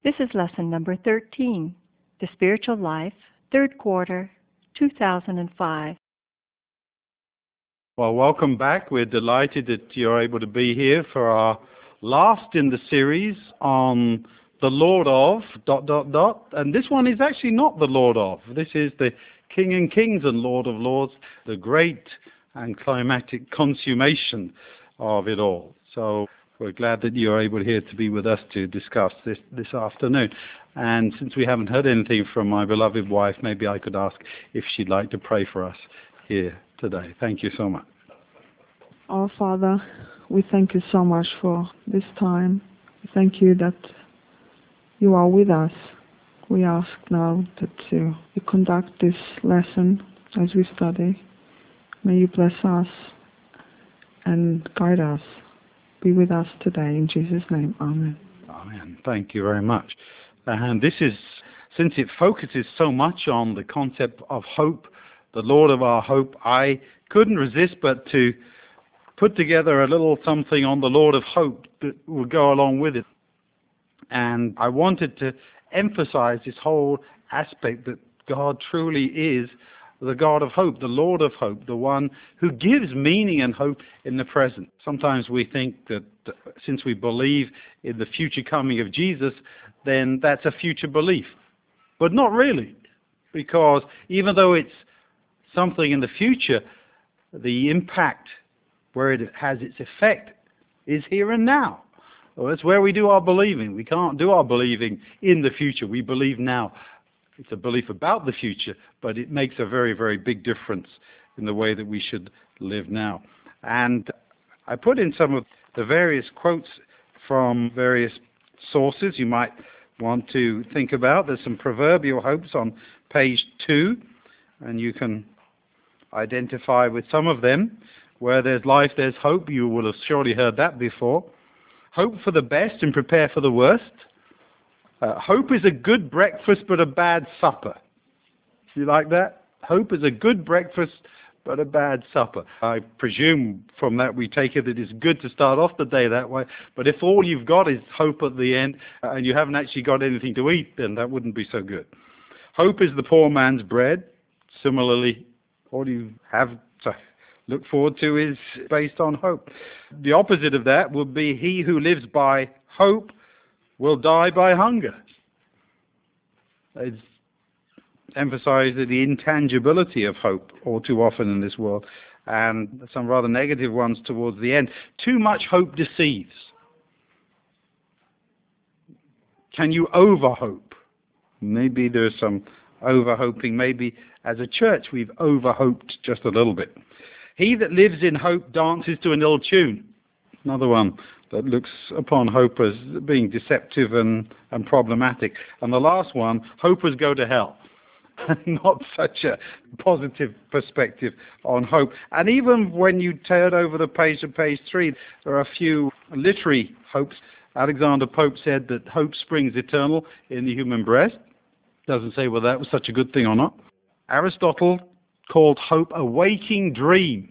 This is lesson number 13, The Spiritual Life, third quarter, 2005. Well, welcome back. We're delighted that you're able to be here for our last in the series on the Lord of ... And this one is actually not the Lord of. This is the King and Kings and Lord of Lords, the great and climatic consummation of it all. So we're glad that you're able here to be with us to discuss this afternoon. And since we haven't heard anything from my beloved wife, maybe I could ask if she'd like to pray for us here today. Thank you so much. Our Father, we thank you so much for this time. We thank you that you are with us. We ask now that you conduct this lesson as we study. May you bless us and guide us. Be with us today in Jesus' name. Amen. Amen. Thank you very much. And this is, since it focuses so much on the concept of hope, the Lord of our hope, I couldn't resist but to put together a little something on the Lord of hope that will go along with it. And I wanted to emphasize this whole aspect that God truly is the God of hope, the Lord of hope, the one who gives meaning and hope in the present. Sometimes we think that since we believe in the future coming of Jesus, then that's a future belief. But not really, because even though it's something in the future, the impact where it has its effect is here and now. Well, that's where we do our believing. We can't do our believing in the future. We believe now. It's a belief about the future, but it makes a very, very big difference in the way that we should live now. And I put in some of the various quotes from various sources you might want to think about. There's some proverbial hopes on page 2, and you can identify with some of them. Where there's life, there's hope. You will have surely heard that before. Hope for the best and prepare for the worst. Hope is a good breakfast but a bad supper. Do you like that? Hope is a good breakfast but a bad supper. I presume from that we take it that it's good to start off the day that way, but if all you've got is hope at the end and you haven't actually got anything to eat, then that wouldn't be so good. Hope is the poor man's bread. Similarly, all you have to look forward to is based on hope. The opposite of that would be he who lives by hope will die by hunger. It's emphasized the intangibility of hope all too often in this world, and some rather negative ones towards the end. Too much hope deceives. Can you over-hope? Maybe there's some over-hoping. Maybe as a church we've over-hoped just a little bit. He that lives in hope dances to an ill tune. Another one that looks upon hope as being deceptive and problematic. And the last one, hopers go to hell. Not such a positive perspective on hope. And even when you turn over the page to page 3, there are a few literary hopes. Alexander Pope said that hope springs eternal in the human breast. Doesn't say whether that was such a good thing or not. Aristotle called hope a waking dream.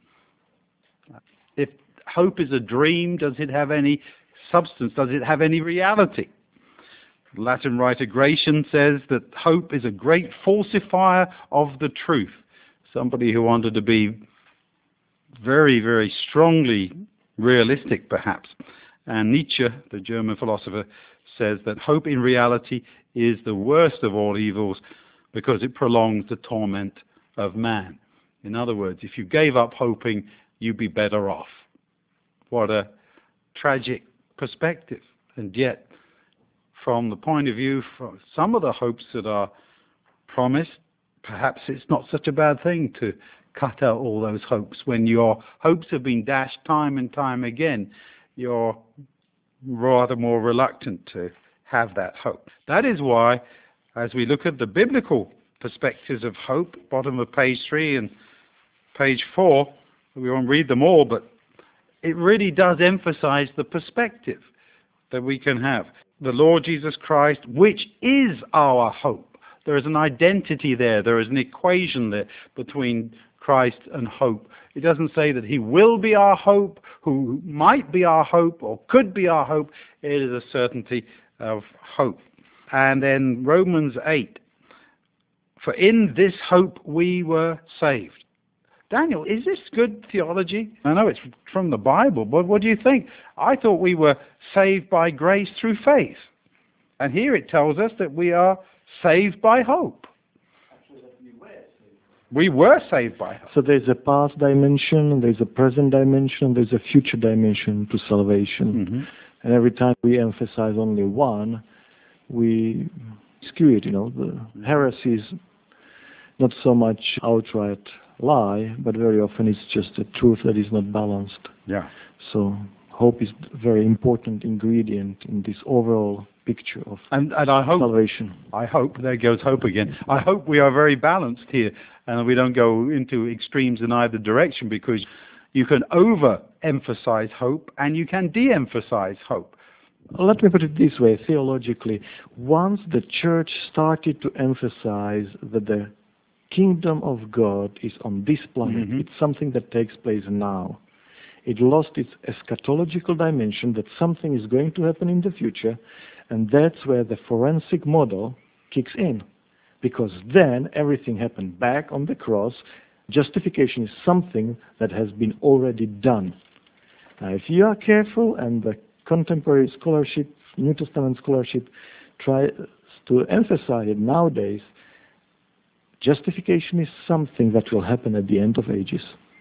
If hope is a dream, does it have any substance? Does it have any reality? The Latin writer Gratian says that hope is a great falsifier of the truth. Somebody who wanted to be very, very strongly realistic, perhaps. And Nietzsche, the German philosopher, says that hope in reality is the worst of all evils because it prolongs the torment of man. In other words, if you gave up hoping, you'd be better off. What a tragic perspective. And yet, from the point of view from some of the hopes that are promised, perhaps it's not such a bad thing to cut out all those hopes. When your hopes have been dashed time and time again, you're rather more reluctant to have that hope. That is why, as we look at the biblical perspectives of hope, bottom of page 3 and page 4, we won't read them all, but it really does emphasize the perspective that we can have. The Lord Jesus Christ, which is our hope. There is an identity there. There is an equation there between Christ and hope. It doesn't say that he will be our hope, who might be our hope, or could be our hope. It is a certainty of hope. And then Romans 8, for in this hope we were saved. Daniel, is this good theology? I know it's from the Bible, but what do you think? I thought we were saved by grace through faith. And here it tells us that we are saved by hope. We were saved by hope. So there's a past dimension, there's a present dimension, there's a future dimension to salvation. Mm-hmm. And every time we emphasize only one, we skew it, The heresy is not so much outright lie, but very often it's just a truth that is not balanced. Yeah. So hope is a very important ingredient in this overall picture of and I hope, salvation. I hope, there goes hope again, I hope we are very balanced here and we don't go into extremes in either direction, because you can overemphasize hope and you can de-emphasize hope. Let me put it this way, theologically. Once the church started to emphasize that the kingdom of God is on this planet, Mm-hmm. it's something that takes place now. It lost its eschatological dimension, that something is going to happen in the future, and that's where the forensic model kicks in. Because then everything happened back on the cross. Justification is something that has been already done. Now, if you are careful, and the contemporary scholarship, New Testament scholarship, tries to emphasize it nowadays, justification is something that will happen at the end of ages.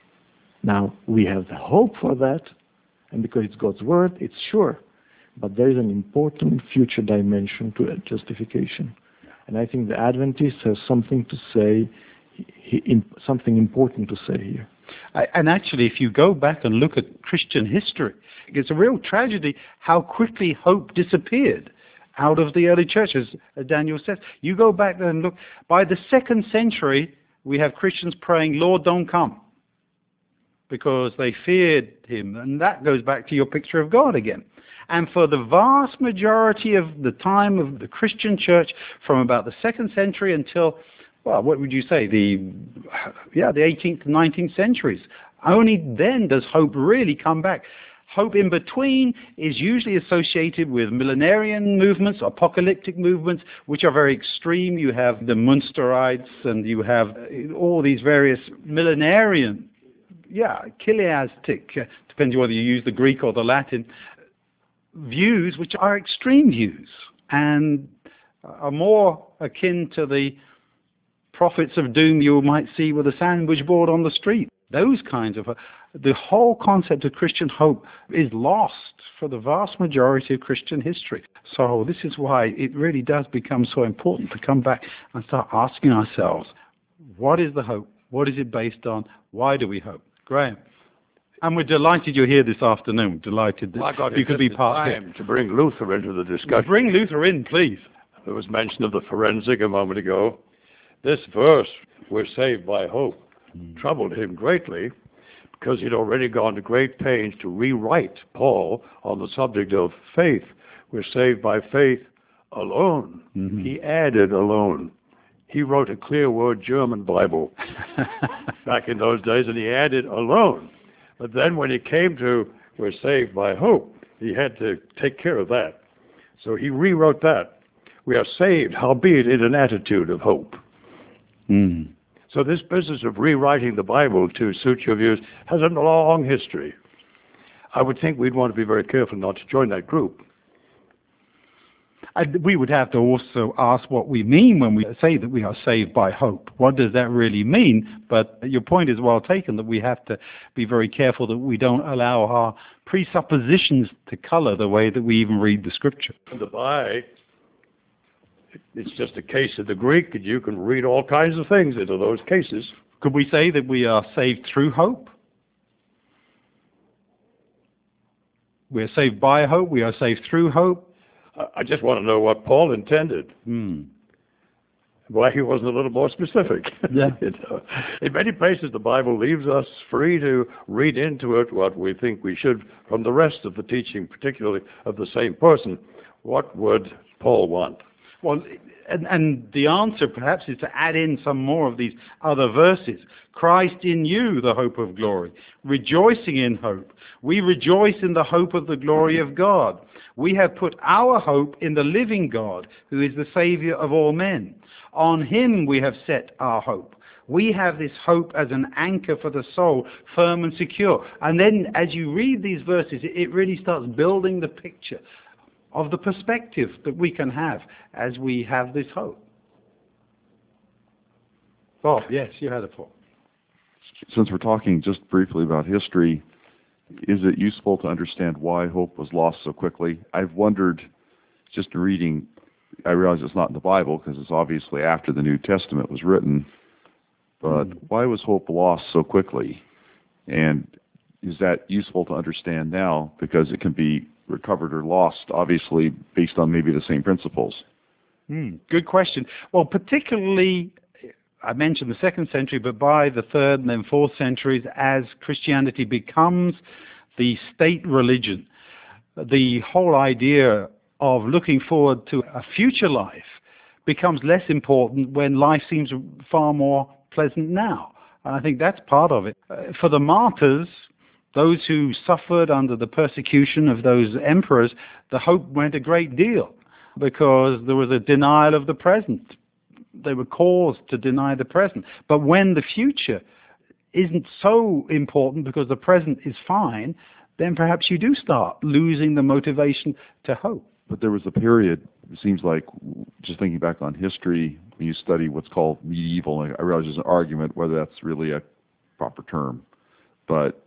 Now, we have the hope for that, and because it's God's word, it's sure. But there is an important future dimension to justification. And I think the Adventists have something to say, something important to say here. And actually, if you go back and look at Christian history, it's a real tragedy how quickly hope disappeared out of the early church, as Daniel says. You go back there and look, by the 2nd century, we have Christians praying, Lord, don't come, because they feared him. And that goes back to your picture of God again. And for the vast majority of the time of the Christian church, from about the 2nd century until, well, what would you say, the 18th and 19th centuries, only then does hope really come back. Hope in between is usually associated with millenarian movements, apocalyptic movements, which are very extreme. You have the Munsterites, and you have all these various millenarian, chiliastic, depending whether you use the Greek or the Latin, views which are extreme views and are more akin to the prophets of doom you might see with a sandwich board on the street. Those kinds of... the whole concept of Christian hope is lost for the vast majority of Christian history. So this is why it really does become so important to come back and start asking ourselves, what is the hope? What is it based on? Why do we hope? Graham. And we're delighted you're here this afternoon. Delighted that you could be part of it. To bring Luther into the discussion. Bring Luther in, please. There was mention of the forensic a moment ago. This verse, we're saved by hope, troubled him greatly, because he'd already gone to great pains to rewrite Paul on the subject of faith. We're saved by faith alone. Mm-hmm. He added alone. He wrote a clear word German Bible back in those days, and he added alone. But then when he came to we're saved by hope, he had to take care of that. So he rewrote that. We are saved, howbeit in an attitude of hope. Mm. So this business of rewriting the Bible to suit your views has a long history. I would think we'd want to be very careful not to join that group. And we would have to also ask what we mean when we say that we are saved by hope. What does that really mean? But your point is well taken, that we have to be very careful that we don't allow our presuppositions to color the way that we even read the Scripture. The Bible, it's just a case of the Greek, and you can read all kinds of things into those cases. Could we say that we are saved through hope? We are saved by hope. We are saved through hope. I just want to know what Paul intended. Why he wasn't a little more specific. Yeah. In many places, the Bible leaves us free to read into it what we think we should from the rest of the teaching, particularly of the same person. What would Paul want? Well, and the answer perhaps is to add in some more of these other verses. Christ in you, the hope of glory. Rejoicing in hope. We rejoice in the hope of the glory of God. We have put our hope in the living God, who is the Savior of all men. On him we have set our hope. We have this hope as an anchor for the soul, firm and secure. And then as you read these verses, it really starts building the picture of the perspective that we can have as we have this hope. Bob, yes, you had a thought. Since we're talking just briefly about history, is it useful to understand why hope was lost so quickly? I've wondered, just in reading, I realize it's not in the Bible because it's obviously after the New Testament was written, but why was hope lost so quickly? And is that useful to understand now because it can be recovered or lost, obviously, based on maybe the same principles? Good question. Well, particularly, I mentioned the 2nd century, but by the 3rd and then 4th centuries, as Christianity becomes the state religion, the whole idea of looking forward to a future life becomes less important when life seems far more pleasant now. And I think that's part of it. For the martyrs, those who suffered under the persecution of those emperors, the hope went a great deal because there was a denial of the present. They were caused to deny the present. But when the future isn't so important because the present is fine, then perhaps you do start losing the motivation to hope. But there was a period, it seems like, just thinking back on history, when you study what's called medieval, I realize there's an argument whether that's really a proper term, but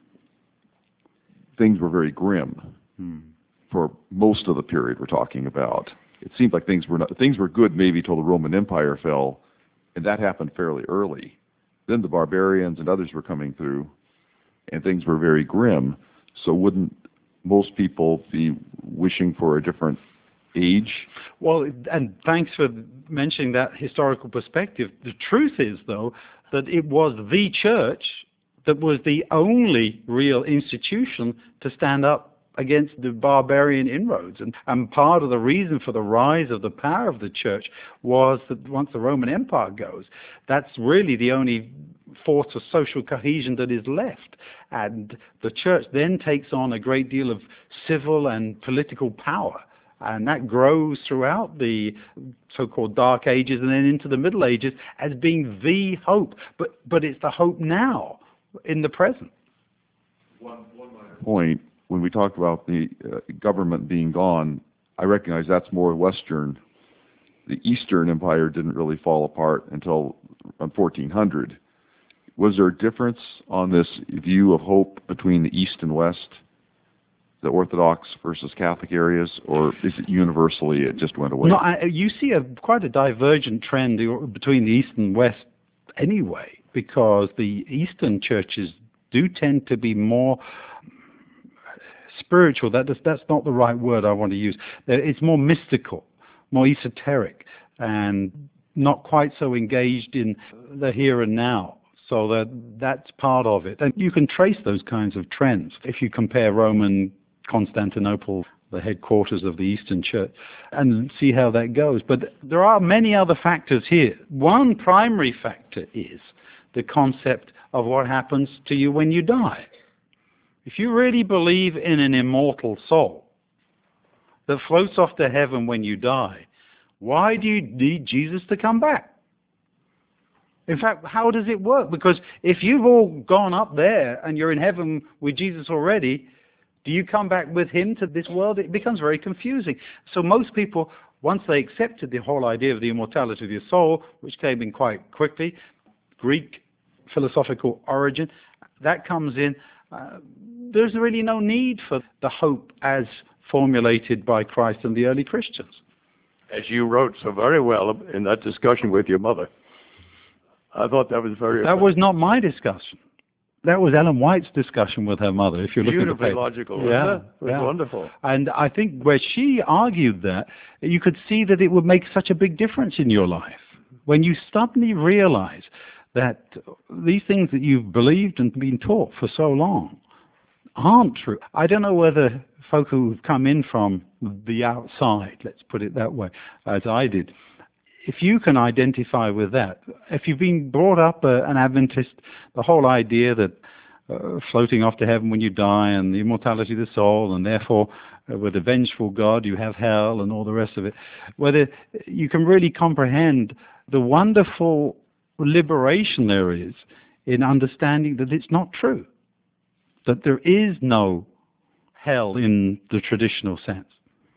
things were very grim for most of the period we're talking about. It seemed like things were good maybe till the Roman Empire fell, and that happened fairly early. Then the barbarians and others were coming through, and things were very grim. So wouldn't most people be wishing for a different age? Well, and thanks for mentioning that historical perspective. The truth is, though, that it was the church that was the only real institution to stand up against the barbarian inroads. And part of the reason for the rise of the power of the church was that once the Roman Empire goes, that's really the only force of social cohesion that is left. And the church then takes on a great deal of civil and political power. And that grows throughout the so-called Dark Ages and then into the Middle Ages as being the hope. But it's the hope now, in the present. One minor point. When we talk about the government being gone, I recognize that's more Western. The Eastern Empire didn't really fall apart until 1400. Was there a difference on this view of hope between the East and West, the Orthodox versus Catholic areas, or is it universally it just went away? No, you see quite a divergent trend between the East and West anyway, because the Eastern churches do tend to be more spiritual. That's not the right word I want to use. It's more mystical, more esoteric, and not quite so engaged in the here and now. So that's part of it. And you can trace those kinds of trends if you compare Rome and Constantinople, the headquarters of the Eastern Church, and see how that goes. But there are many other factors here. One primary factor is the concept of what happens to you when you die. If you really believe in an immortal soul that floats off to heaven when you die, why do you need Jesus to come back? In fact, how does it work? Because if you've all gone up there and you're in heaven with Jesus already, do you come back with him to this world? It becomes very confusing. So most people, once they accepted the whole idea of the immortality of the soul, which came in quite quickly, Greek philosophical origin, that comes in. There's really no need for the hope as formulated by Christ and the early Christians. As you wrote so very well in that discussion with your mother, I thought that was very... That was not my discussion. That was Ellen White's discussion with her mother, if you look at the beautifully paper. logical. Yeah, It was wonderful. And I think where she argued that, you could see that it would make such a big difference in your life. When you suddenly realize that these things that you've believed and been taught for so long aren't true. I don't know whether folk who've come in from the outside, let's put it that way, as I did, if you can identify with that, if you've been brought up an Adventist, the whole idea that floating off to heaven when you die and the immortality of the soul, and therefore with a vengeful God, you have hell and all the rest of it. Whether you can really comprehend the wonderful liberation there is in understanding that it's not true, that there is no hell in the traditional sense.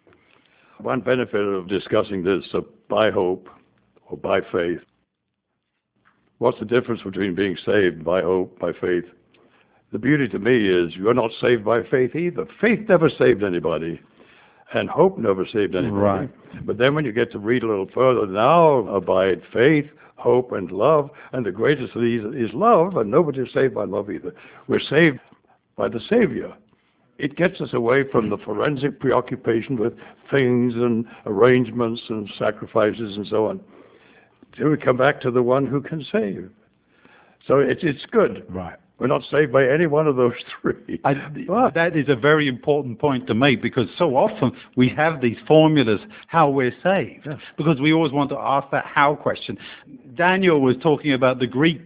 One benefit of discussing this by hope or by faith. What's the difference between being saved by hope, by faith? The beauty to me is you're not saved by faith either. Faith never saved anybody, and hope never saved anybody. Right. But then when you get to read a little further, now abide faith, hope, and love, and the greatest of these is love, and nobody is saved by love either. We're saved by the Savior. It gets us away from the forensic preoccupation with things and arrangements and sacrifices and so on. Till we come back to the one who can save. So it's good. Right. We're not saved by any one of those three. That is a very important point to make, because so often we have these formulas how we're saved, Yes. because we always want to ask that how question. Daniel was talking about the Greek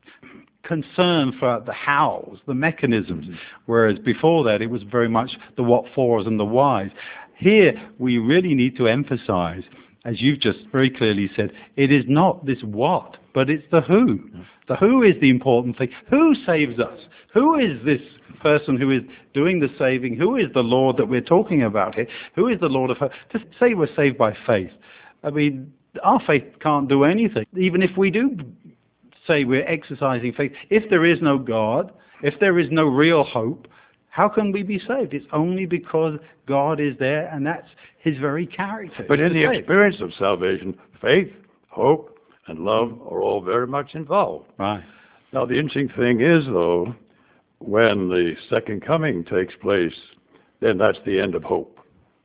concern for the hows, the mechanisms, whereas before that it was very much the what fors and the whys. Here we really need to emphasize, as you've just very clearly said, it is not this what, but it's the who. The who is the important thing. Who saves us? Who is this person who is doing the saving? Who is the Lord that we're talking about here? Who is the Lord of hope? To say we're saved by faith, I mean, our faith can't do anything. Even if we do say we're exercising faith, if there is no God, if there is no real hope, how can we be saved? It's only because God is there, and that's his very character. But in the save. experience of salvation, faith, hope, and love are all very much involved. Right. Now, the interesting thing is, though, when the second coming takes place, then that's the end of hope.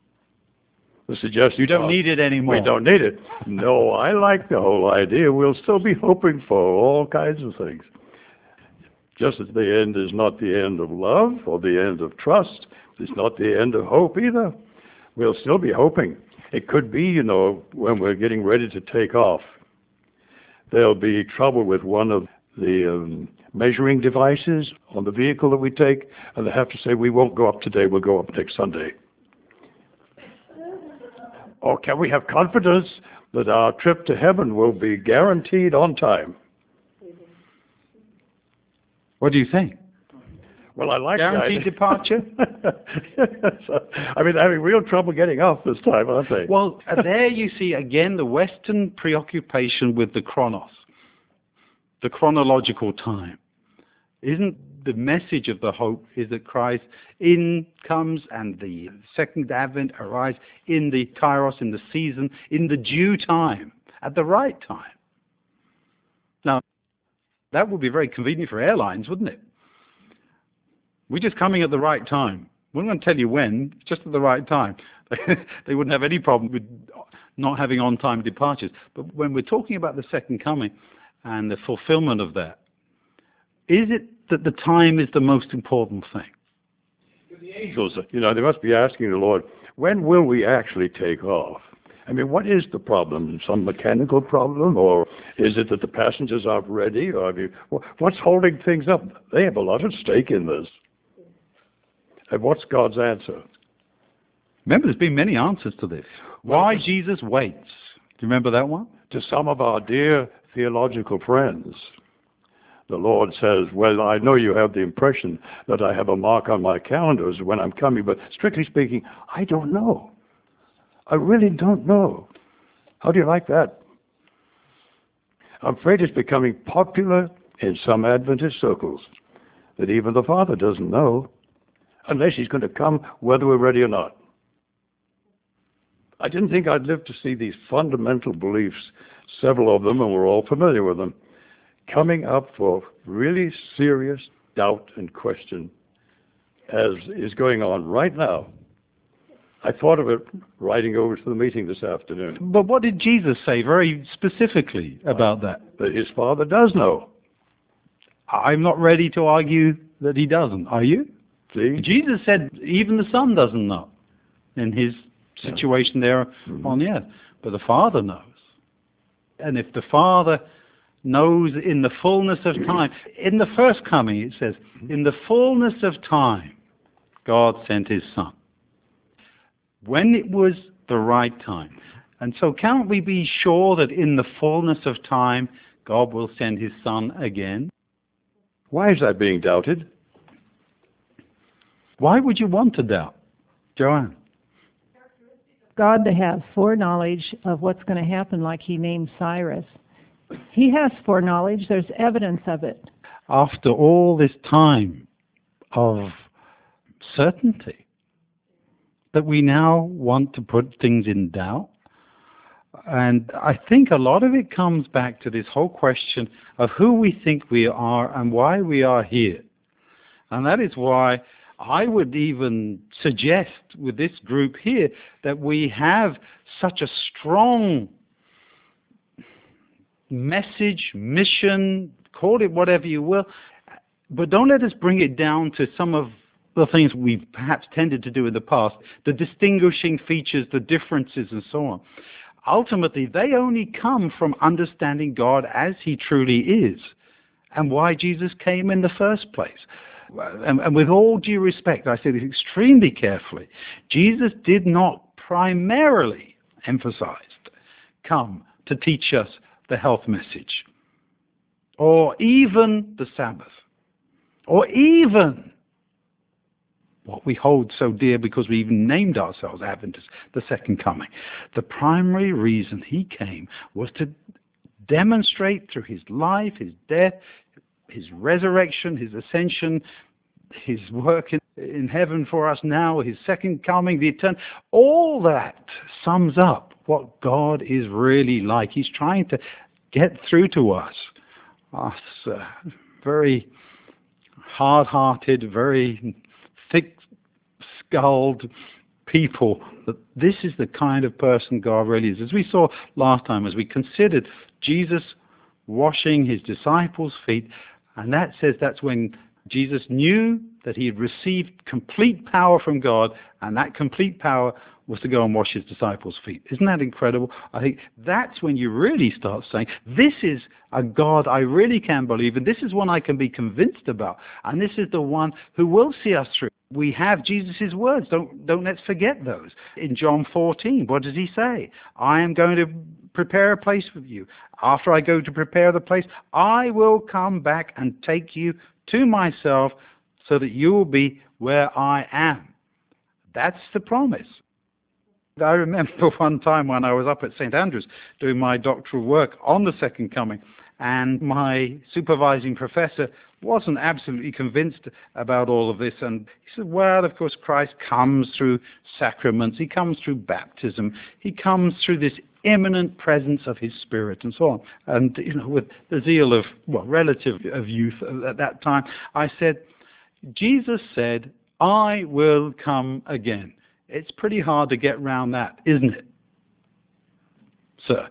The suggestion You don't need it anymore. We don't need it. No, I like the whole idea. We'll still be hoping for all kinds of things. Just as the end is not the end of love or the end of trust, it's not the end of hope either. We'll still be hoping. It could be, when we're getting ready to take off, there'll be trouble with one of the measuring devices on the vehicle that we take, and they have to say, we won't go up today, we'll go up next Sunday. Or can we have confidence that our trip to heaven will be guaranteed on time? What do you think? Well, I like Guaranteed that. departure? I mean, they're having real trouble getting off this time, aren't they? Well, there you see again the Western preoccupation with the chronos, the chronological time. Isn't the message of the hope is that Christ comes and the second advent arrives in the kairos, in the season, in the due time, at the right time. Now, that would be very convenient for airlines, wouldn't it? We're just coming at the right time. We're not going to tell you when, just at the right time. They wouldn't have any problem with not having on-time departures. But when we're talking about the second coming and the fulfillment of that, is it that the time is the most important thing? The angels, they must be asking the Lord, when will we actually take off? I mean, what is the problem? Some mechanical problem? Or is it that the passengers aren't ready? Or what's holding things up? They have a lot of stake in this. And what's God's answer? Remember, there's been many answers to this. Why Jesus waits. Do you remember that one? To some of our dear theological friends, the Lord says, well, I know you have the impression that I have a mark on my calendars when I'm coming, but strictly speaking, I don't know. I really don't know. How do you like that? I'm afraid it's becoming popular in some Adventist circles that even the Father doesn't know unless he's going to come whether we're ready or not. I didn't think I'd live to see these fundamental beliefs, several of them, and we're all familiar with them, coming up for really serious doubt and question, as is going on right now. I thought of it riding over to the meeting this afternoon. But what did Jesus say very specifically about that? That his Father does know. I'm not ready to argue that he doesn't. Are you? See? Jesus said even the Son doesn't know in his situation there on the earth. But the Father knows. And if the Father knows in the fullness of time, in the first coming, it says, in the fullness of time, God sent his Son. when it was the right time. And so can't we be sure that in the fullness of time, God will send his Son again? Why is that being doubted? Why would you want to doubt? Joanne? God to have foreknowledge of what's going to happen, like he named Cyrus. He has foreknowledge. There's evidence of it. After all this time of certainty, that we now want to put things in doubt. And I think a lot of it comes back to this whole question of who we think we are and why we are here. And that is why I would even suggest with this group here that we have such a strong message, mission, call it whatever you will, but don't let us bring it down to some of the things we've perhaps tended to do in the past, the distinguishing features, the differences, and so on. Ultimately, they only come from understanding God as he truly is and why Jesus came in the first place. And with all due respect, I say this extremely carefully, Jesus did not primarily emphasize come to teach us the health message, or even the Sabbath, or even what we hold so dear because we even named ourselves Adventists, the second coming. The primary reason he came was to demonstrate through his life, his death, his resurrection, his ascension, his work in heaven for us now, his second coming, the eternal, all that sums up what God is really like. He's trying to get through to us very hard-hearted, very thick-skulled people, that this is the kind of person God really is. As we saw last time, as we considered Jesus washing his disciples' feet, and that says that's when Jesus knew that he had received complete power from God, and that complete power was to go and wash his disciples' feet. Isn't that incredible? I think that's when you really start saying, this is a God I really can believe, and this is one I can be convinced about, and this is the one who will see us through. We have Jesus' words. Don't let's forget those. In John 14, what does he say? I am going to prepare a place for you. After I go to prepare the place, I will come back and take you to myself so that you will be where I am. That's the promise. I remember one time when I was up at St. Andrews doing my doctoral work on the second coming, and my supervising professor wasn't absolutely convinced about all of this. And he said, well, of course, Christ comes through sacraments. He comes through baptism. He comes through this imminent presence of his Spirit and so on. And, with the zeal of, relative of youth at that time, I said, Jesus said, I will come again. It's pretty hard to get around that, isn't it, sir?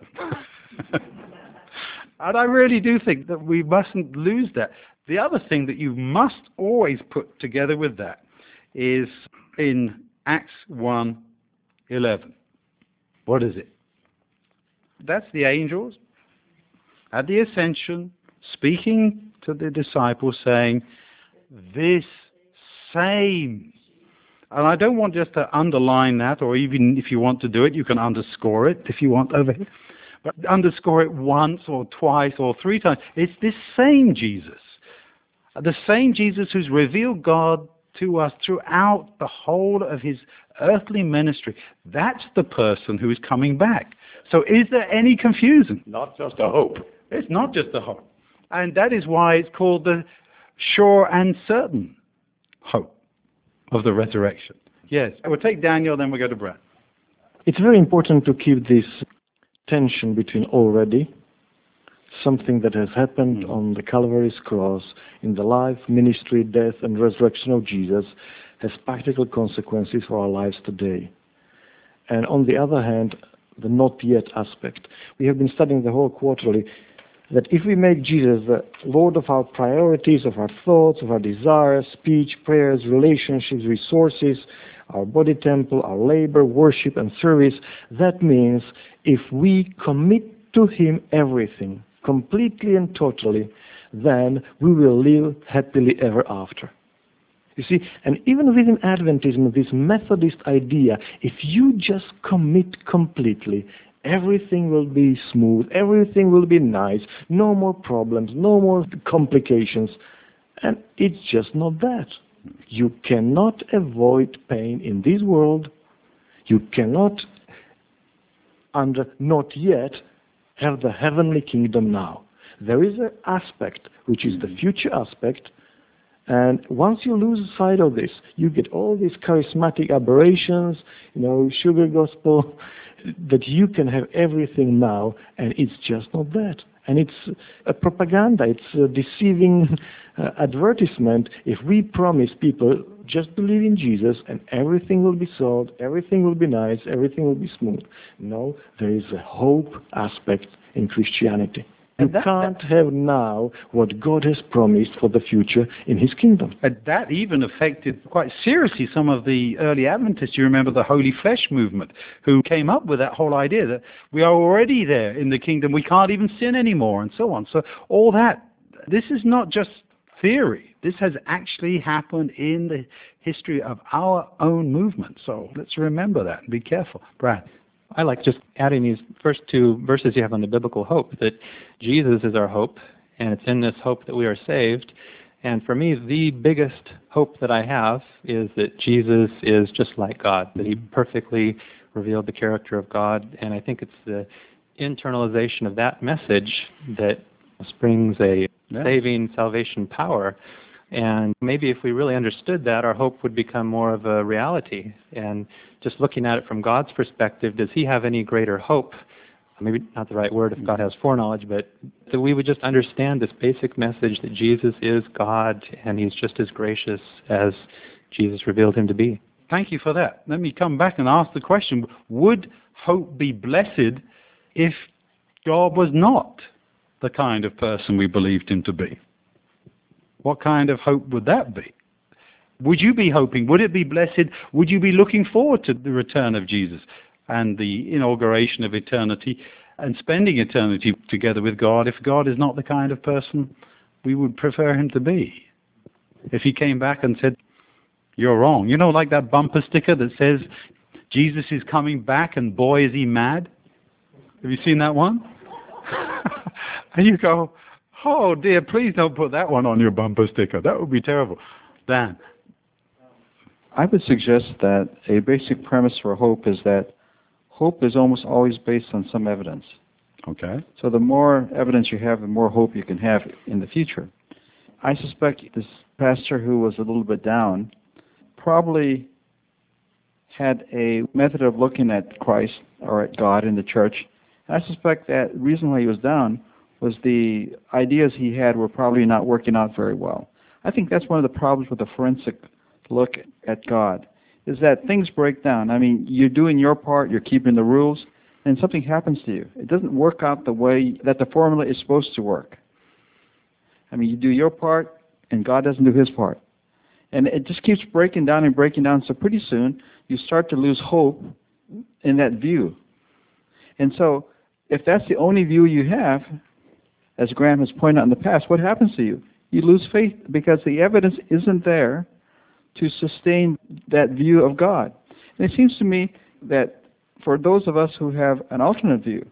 And I really do think that we mustn't lose that. The other thing that you must always put together with that is in Acts 1:11. What is it? That's the angels at the ascension speaking to the disciples saying, this same. And I don't want just to underline that, or even if you want to do it, you can underscore it if you want over here. But underscore it once or twice or three times. It's this same Jesus. The same Jesus who's revealed God to us throughout the whole of his earthly ministry. That's the person who is coming back. So is there any confusion? Not just a hope. It's not just a hope. And that is why it's called the sure and certain hope of the resurrection. Yes. We'll take Daniel, then we'll go to Brad. It's very important to keep this tension between already, something that has happened on the Calvary's cross, in the life, ministry, death, and resurrection of Jesus, has practical consequences for our lives today. And on the other hand, the not yet aspect. We have been studying the whole quarterly that if we make Jesus the Lord of our priorities, of our thoughts, of our desires, speech, prayers, relationships, resources, our body temple, our labor, worship, and service, that means if we commit to him everything, completely and totally, then we will live happily ever after. You see, and even within Adventism, this Methodist idea, if you just commit completely, everything will be smooth, everything will be nice, no more problems, no more complications. And it's just not that. You cannot avoid pain in this world. You cannot, not yet, have the heavenly kingdom now. There is an aspect, which is the future aspect, and once you lose sight of this, you get all these charismatic aberrations, sugar gospel, that you can have everything now, and it's just not that. And it's a propaganda, it's a deceiving advertisement. If we promise people, just believe in Jesus and everything will be solved, everything will be nice, everything will be smooth. No, there is a hope aspect in Christianity. You can't have now what God has promised for the future in His kingdom. That even affected quite seriously some of the early Adventists. You remember the Holy Flesh movement, who came up with that whole idea that we are already there in the kingdom, we can't even sin anymore, and so on. So all that, this is not just theory. This has actually happened in the history of our own movement. So let's remember that and be careful. Brad? I like just adding these first two verses you have on the biblical hope, that Jesus is our hope, and it's in this hope that we are saved. And for me, the biggest hope that I have is that Jesus is just like God, that He perfectly revealed the character of God. And I think it's the internalization of that message that springs a saving salvation power. And maybe if we really understood that, our hope would become more of a reality. And just looking at it from God's perspective, does He have any greater hope? Maybe not the right word if God has foreknowledge, but that we would just understand this basic message that Jesus is God and He's just as gracious as Jesus revealed Him to be. Thank you for that. Let me come back and ask the question, would hope be blessed if God was not the kind of person we believed Him to be? What kind of hope would that be? Would you be hoping? Would it be blessed? Would you be looking forward to the return of Jesus and the inauguration of eternity and spending eternity together with God if God is not the kind of person we would prefer Him to be? If He came back and said, you're wrong. Like that bumper sticker that says, Jesus is coming back and boy is He mad? Have you seen that one? And you go, oh dear, please don't put that one on your bumper sticker. That would be terrible. Dan? I would suggest that a basic premise for hope is that hope is almost always based on some evidence. Okay. So the more evidence you have, the more hope you can have in the future. I suspect this pastor who was a little bit down probably had a method of looking at Christ or at God in the church. And I suspect that the reason why he was down was the ideas he had were probably not working out very well. I think that's one of the problems with the forensic look at God, is that things break down. I mean, you're doing your part, you're keeping the rules, and something happens to you. It doesn't work out the way that the formula is supposed to work. I mean, you do your part, and God doesn't do His part. And it just keeps breaking down and breaking down, so pretty soon you start to lose hope in that view. And so, if that's the only view you have, as Graham has pointed out in the past, what happens to you? You lose faith because the evidence isn't there to sustain that view of God. And it seems to me that for those of us who have an alternate view,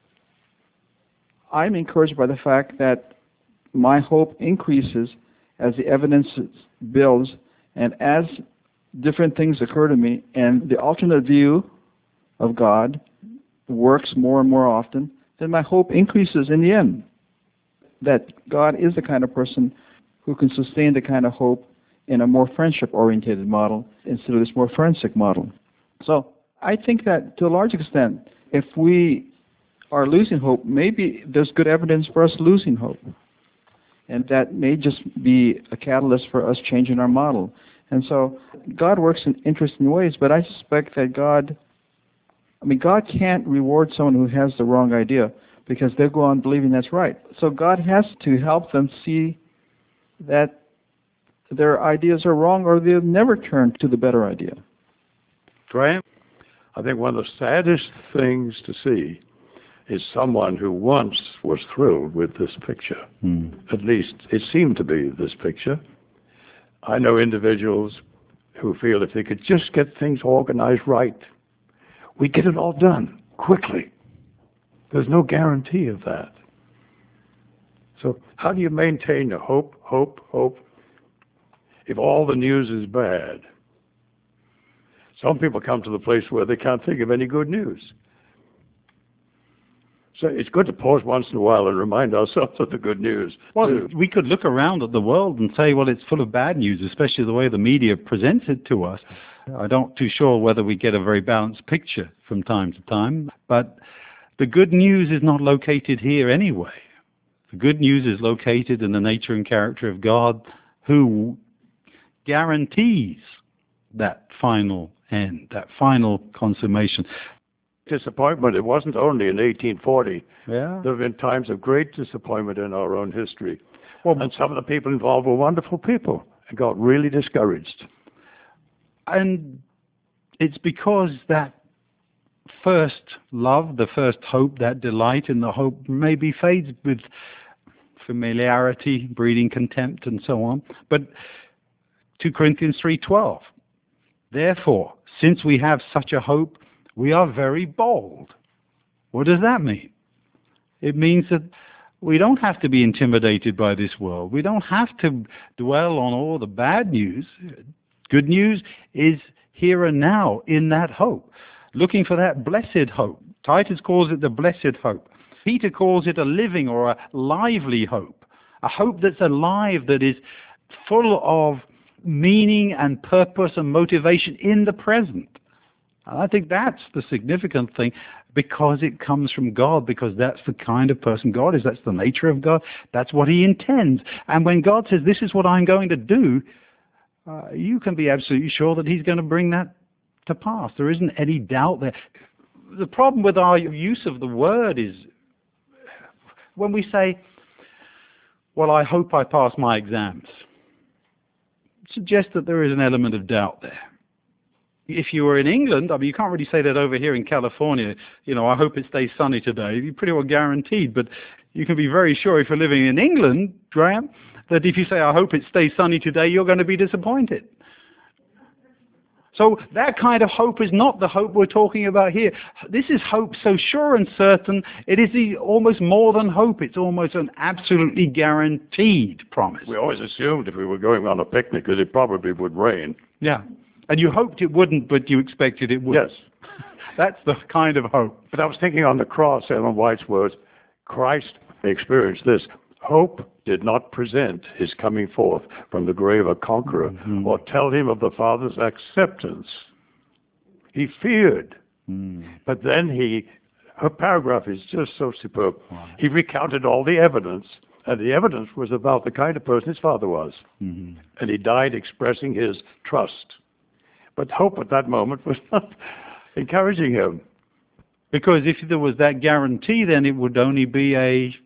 I'm encouraged by the fact that my hope increases as the evidence builds and as different things occur to me, and the alternate view of God works more and more often, then my hope increases in the end. That God is the kind of person who can sustain the kind of hope in a more friendship-oriented model instead of this more forensic model. So I think that to a large extent, if we are losing hope, maybe there's good evidence for us losing hope. And that may just be a catalyst for us changing our model. And so God works in interesting ways, but I suspect that God can't reward someone who has the wrong idea because they'll go on believing that's right. So God has to help them see that their ideas are wrong or they'll never turn to the better idea. Graham? I think one of the saddest things to see is someone who once was thrilled with this picture. At least it seemed to be this picture. I know individuals who feel if they could just get things organized right, we get it all done quickly. There's no guarantee of that. So how do you maintain the hope, if all the news is bad? Some people come to the place where they can't think of any good news. So it's good to pause once in a while and remind ourselves of the good news. Well, we could look around at the world and say, well, it's full of bad news, especially the way the media presents it to us. I'm not too sure whether we get a very balanced picture from time to time, but the good news is not located here anyway. The good news is located in the nature and character of God, who guarantees that final end, that final consummation. Disappointment, it wasn't only in 1840. Yeah. There have been times of great disappointment in our own history. Well, and some of the people involved were wonderful people and got really discouraged. And it's because that first love, the first hope, that delight in the hope maybe fades with familiarity, breeding contempt, and so on. But 2 Corinthians 3:12, therefore, since we have such a hope, we are very bold. What does that mean? It means that we don't have to be intimidated by this world. We don't have to dwell on all the bad news. Good news is here and now in that hope. Looking for that blessed hope. Titus calls it the blessed hope. Peter calls it a living or a lively hope. A hope that's alive, that is full of meaning and purpose and motivation in the present. And I think that's the significant thing, because it comes from God, because that's the kind of person God is. That's the nature of God. That's what he intends. And when God says, this is what I'm going to do, you can be absolutely sure that he's going to bring that to pass. There isn't any doubt there. The problem with our use of the word is when we say, well, I hope I pass my exams, it suggests that there is an element of doubt there. If you were in England, I mean, you can't really say that over here in California, I hope it stays sunny today. You're pretty well guaranteed, but you can be very sure if you're living in England, Graham, that if you say, I hope it stays sunny today, you're going to be disappointed. So that kind of hope is not the hope we're talking about here. This is hope so sure and certain, it is almost more than hope. It's almost an absolutely guaranteed promise. We always assumed if we were going on a picnic that it probably would rain. Yeah. And you hoped it wouldn't, but you expected it would. Yes. That's the kind of hope. But I was thinking on the cross, Ellen White's words, Christ experienced this. Hope did not present his coming forth from the grave a conqueror, or tell him of the Father's acceptance. He feared. But then her paragraph is just so superb. Wow. He recounted all the evidence, and the evidence was about the kind of person his father was. And he died expressing his trust. But hope at that moment was not encouraging him. Because if there was that guarantee, then it would only be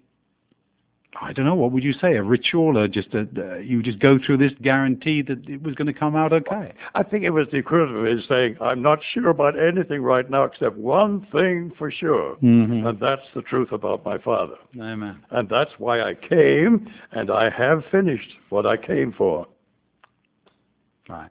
I don't know, what would you say, a ritual, or just you just go through this guarantee that it was going to come out okay? I think it was the equivalent of his saying, I'm not sure about anything right now except one thing for sure, and that's the truth about my father. Amen. And that's why I came, and I have finished what I came for. Right.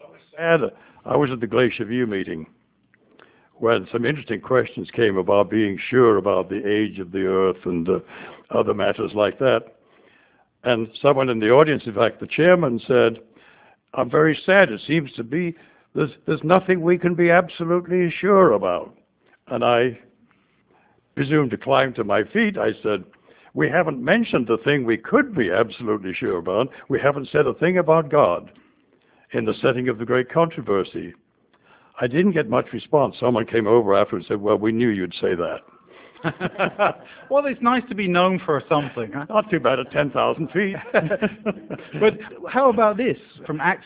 I was at the Glacier View meeting when some interesting questions came about being sure about the age of the earth and other matters like that. And someone in the audience, in fact, the chairman said, I'm very sad. It seems to be there's nothing we can be absolutely sure about. And I presumed to climb to my feet. I said, we haven't mentioned the thing we could be absolutely sure about. We haven't said a thing about God in the setting of the great controversy. I didn't get much response. Someone came over after and said, well, we knew you'd say that. Well, it's nice to be known for something. Huh? Not too bad at 10,000 feet. But how about this? From Acts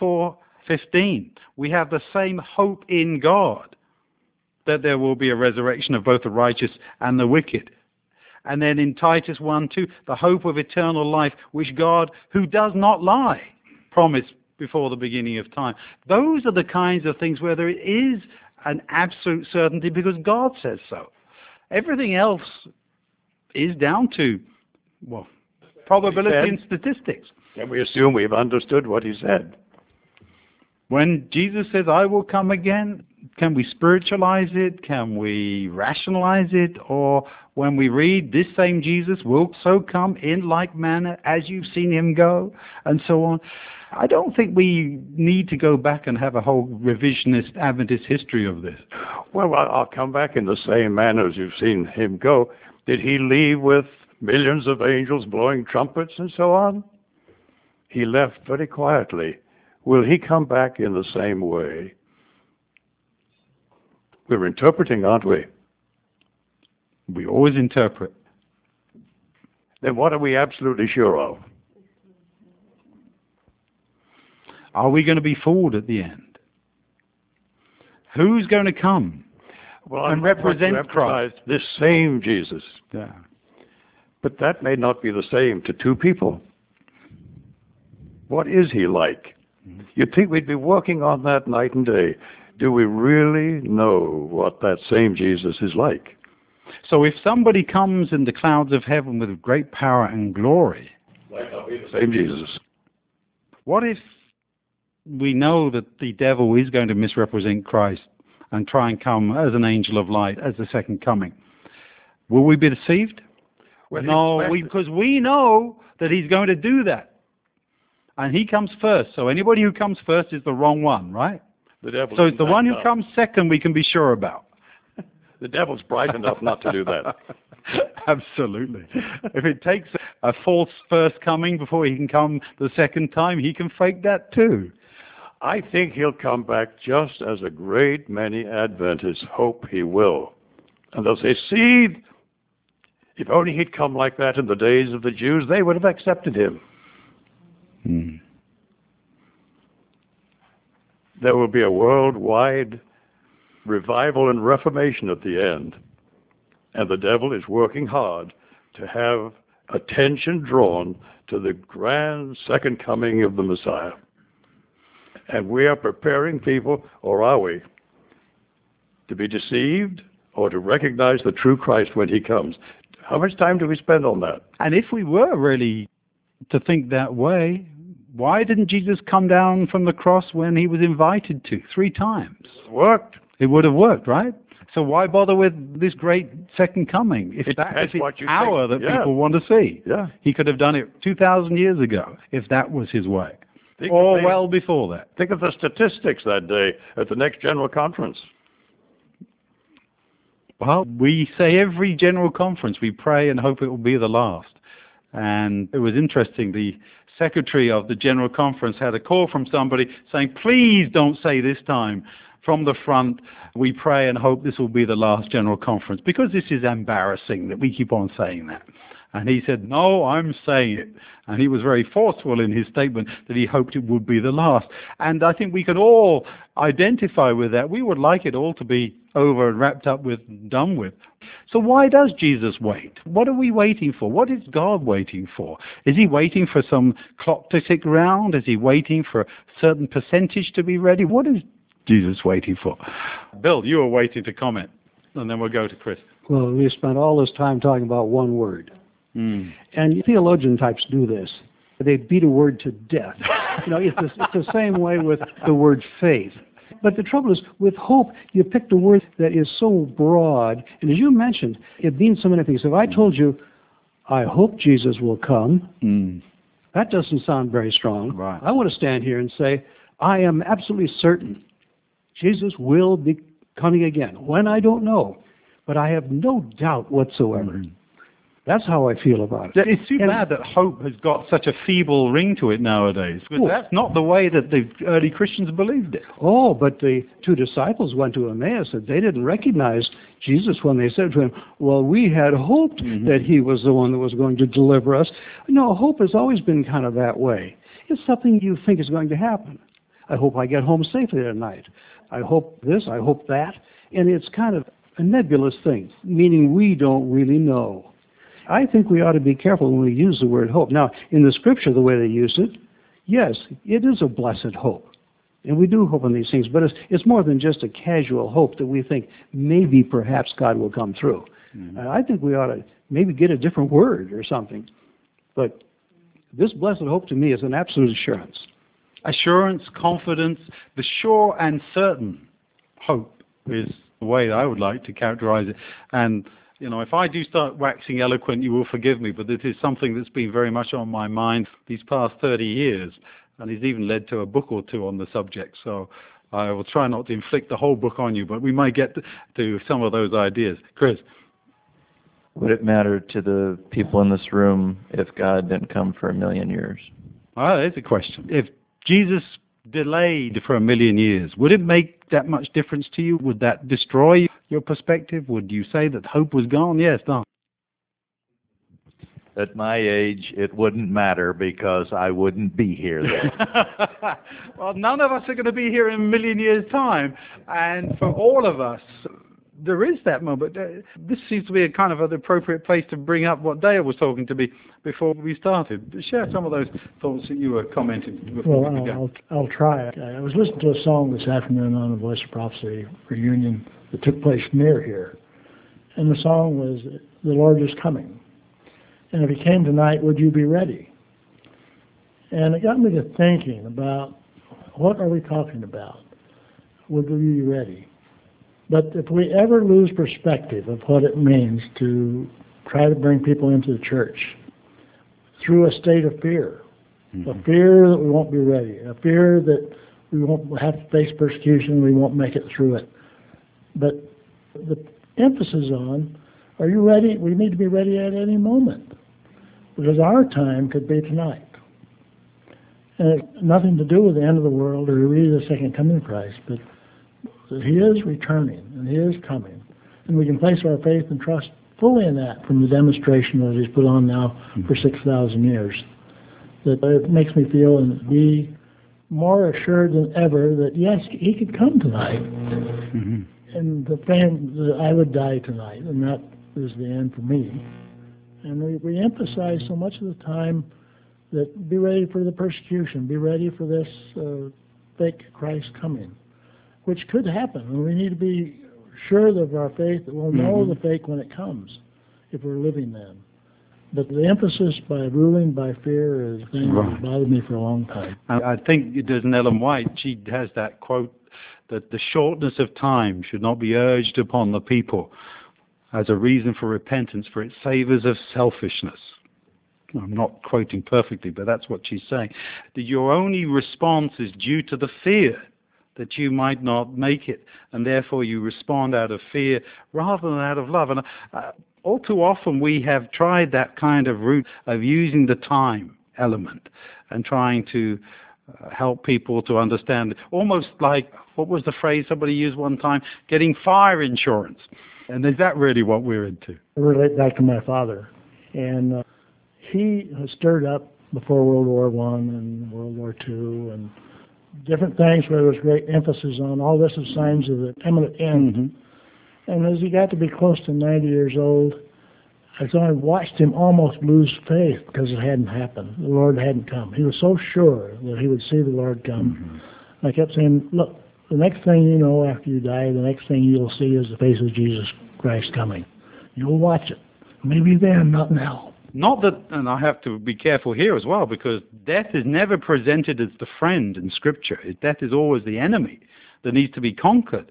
24:15, we have the same hope in God that there will be a resurrection of both the righteous and the wicked. And then in Titus 1:2, the hope of eternal life, which God, who does not lie, promised before the beginning of time. Those are the kinds of things where there is an absolute certainty because God says so. Everything else is down to, probability and statistics. And we assume we've understood what he said. When Jesus says, I will come again, can we spiritualize it? Can we rationalize it? Or when we read, this same Jesus will so come in like manner as you've seen him go, and so on. I don't think we need to go back and have a whole revisionist Adventist history of this. Well, I'll come back in the same manner as you've seen him go. Did he leave with millions of angels blowing trumpets and so on? He left very quietly. Will he come back in the same way? We're interpreting, aren't we? We always interpret. Then what are we absolutely sure of? Are we going to be fooled at the end? Who's going to come and represent Christ? This same Jesus. Yeah. But that may not be the same to two people. What is he like? You'd think we'd be working on that night and day. Do we really know what that same Jesus is like? So if somebody comes in the clouds of heaven with great power and glory, Might not be the same Jesus. what if we know that the devil is going to misrepresent Christ and try and come as an angel of light, as the second coming? Will we be deceived? Well, No, because we know that he's going to do that. And he comes first. So anybody who comes first is the wrong one, right? The devil So isn't it's the that one who dumb. comes second we can be sure about. The devil's bright enough not to do that. Absolutely. If it takes a false first coming before he can come the second time, he can fake that too. I think he'll come back just as a great many Adventists hope he will. And they'll say, see, if only he'd come like that in the days of the Jews, they would have accepted him. There will be a worldwide revival and reformation at the end. And the devil is working hard to have attention drawn to the grand second coming of the Messiah. And we are preparing people, or are we, to be deceived or to recognize the true Christ when he comes? How much time do we spend on that? And if we were really to think that way, why didn't Jesus come down from the cross when he was invited to 3 times? It worked. It would have worked, right? So why bother with this great second coming if That's it's what you power think. that Yeah. people want to see? Yeah. He could have done it 2,000 years ago if that was his way. Think Or of well before that. Think of the statistics that day at the next General Conference. Well, we say every general conference, we pray and hope it will be the last. And it was interesting, the secretary of the general conference had a call from somebody saying, please don't say this time from the front, we pray and hope this will be the last general conference, because this is embarrassing that we keep on saying that. And he said, no, I'm saying it. And he was very forceful in his statement that he hoped it would be the last. And I think we can all identify with that. We would like it all to be over and wrapped up with, done with. So why does Jesus wait? What are we waiting for? What is God waiting for? Is he waiting for some clock to tick round? Is he waiting for a certain percentage to be ready? What is Jesus waiting for? Bill, you were waiting to comment, and then we'll go to Chris. Well, we spent all this time talking about one word. And theologian types do this. They beat a word to death. It's the same way with the word faith. But the trouble is, with hope, you picked a word that is so broad. And as you mentioned, it means so many things. If I told you, I hope Jesus will come, that doesn't sound very strong. Right. I want to stand here and say, I am absolutely certain Jesus will be coming again. When, I don't know. But I have no doubt whatsoever. That's how I feel about it. It's too bad that hope has got such a feeble ring to it nowadays, because that's not the way that the early Christians believed it. Oh, but the 2 disciples went to Emmaus and they didn't recognize Jesus when they said to him, well, we had hoped that he was the one that was going to deliver us. No, hope has always been kind of that way. It's something you think is going to happen. I hope I get home safely tonight. I hope this, I hope that. And it's kind of a nebulous thing, meaning we don't really know. I think we ought to be careful when we use the word hope. Now, in the scripture, the way they used it, yes, it is a blessed hope. And we do hope in these things, but it's more than just a casual hope that we think maybe perhaps God will come through. And I think we ought to maybe get a different word or something. But This blessed hope to me is an absolute assurance. Assurance, confidence, the sure and certain hope is the way that I would like to characterize it. And, you know, if I do start waxing eloquent, you will forgive me, but this is something that's been very much on my mind these past 30 years, and it's even led to a book or two on the subject. So I will try not to inflict the whole book on you, but we might get to some of those ideas. Chris? Would it matter to the people in this room if God didn't come for 1,000,000 years? Ah, there's a question. If Jesus delayed for 1,000,000 years, would it make that much difference to you? Would that destroy your perspective? Would you say that hope was gone? Yes, Don. At my age, it wouldn't matter because I wouldn't be here then. Well, none of us are going to be here in 1,000,000 years' time. And for all of us, there is that moment. This seems to be a kind of an appropriate place to bring up what Dale was talking to me before we started. Share some of those thoughts that you were commenting before we began. I'll try it. I was listening to a song this afternoon on the Voice of Prophecy reunion that took place near here. And the song was, "The Lord is Coming. And if He came tonight, would you be ready?" And it got me to thinking about, what are we talking about? Would we be ready? But if we ever lose perspective of what it means to try to bring people into the church through a state of fear, a fear that we won't be ready, a fear that we won't have to face persecution, we won't make it through it. But the emphasis on, are you ready? We need to be ready at any moment, because our time could be tonight. And it's nothing to do with the end of the world or really the second coming of Christ, but that He is returning and He is coming. And we can place our faith and trust fully in that from the demonstration that He's put on now for 6,000 years. That it makes me feel and be more assured than ever that yes, He could come tonight. And the fact that I would die tonight, and that is the end for me. And we emphasize so much of the time that be ready for the persecution, be ready for this fake Christ coming, which could happen. And we need to be sure of our faith that we'll know the fake when it comes, if we're living then. But the emphasis by ruling by fear is thing that bothered me for a long time. I think there's an Ellen White, she has that quote that the shortness of time should not be urged upon the people as a reason for repentance, for it savors of selfishness. I'm not quoting perfectly, but that's what she's saying. That your only response is due to the fear that you might not make it, and therefore you respond out of fear rather than out of love. And all too often we have tried that kind of route of using the time element and trying to help people to understand, almost like, what was the phrase somebody used one time, getting fire insurance. And is that really what we're into? I relate back to my father. And he stirred up before World War I and World War II and different things where there was great emphasis on all this is signs of the imminent end. And as he got to be close to 90 years old, I watched him almost lose faith because it hadn't happened. The Lord hadn't come. He was so sure that he would see the Lord come. I kept saying, look, the next thing you know after you die, the next thing you'll see is the face of Jesus Christ coming. You'll watch it. Maybe then, not now. Not that, and I have to be careful here as well, because death is never presented as the friend in Scripture. Death is always the enemy that needs to be conquered.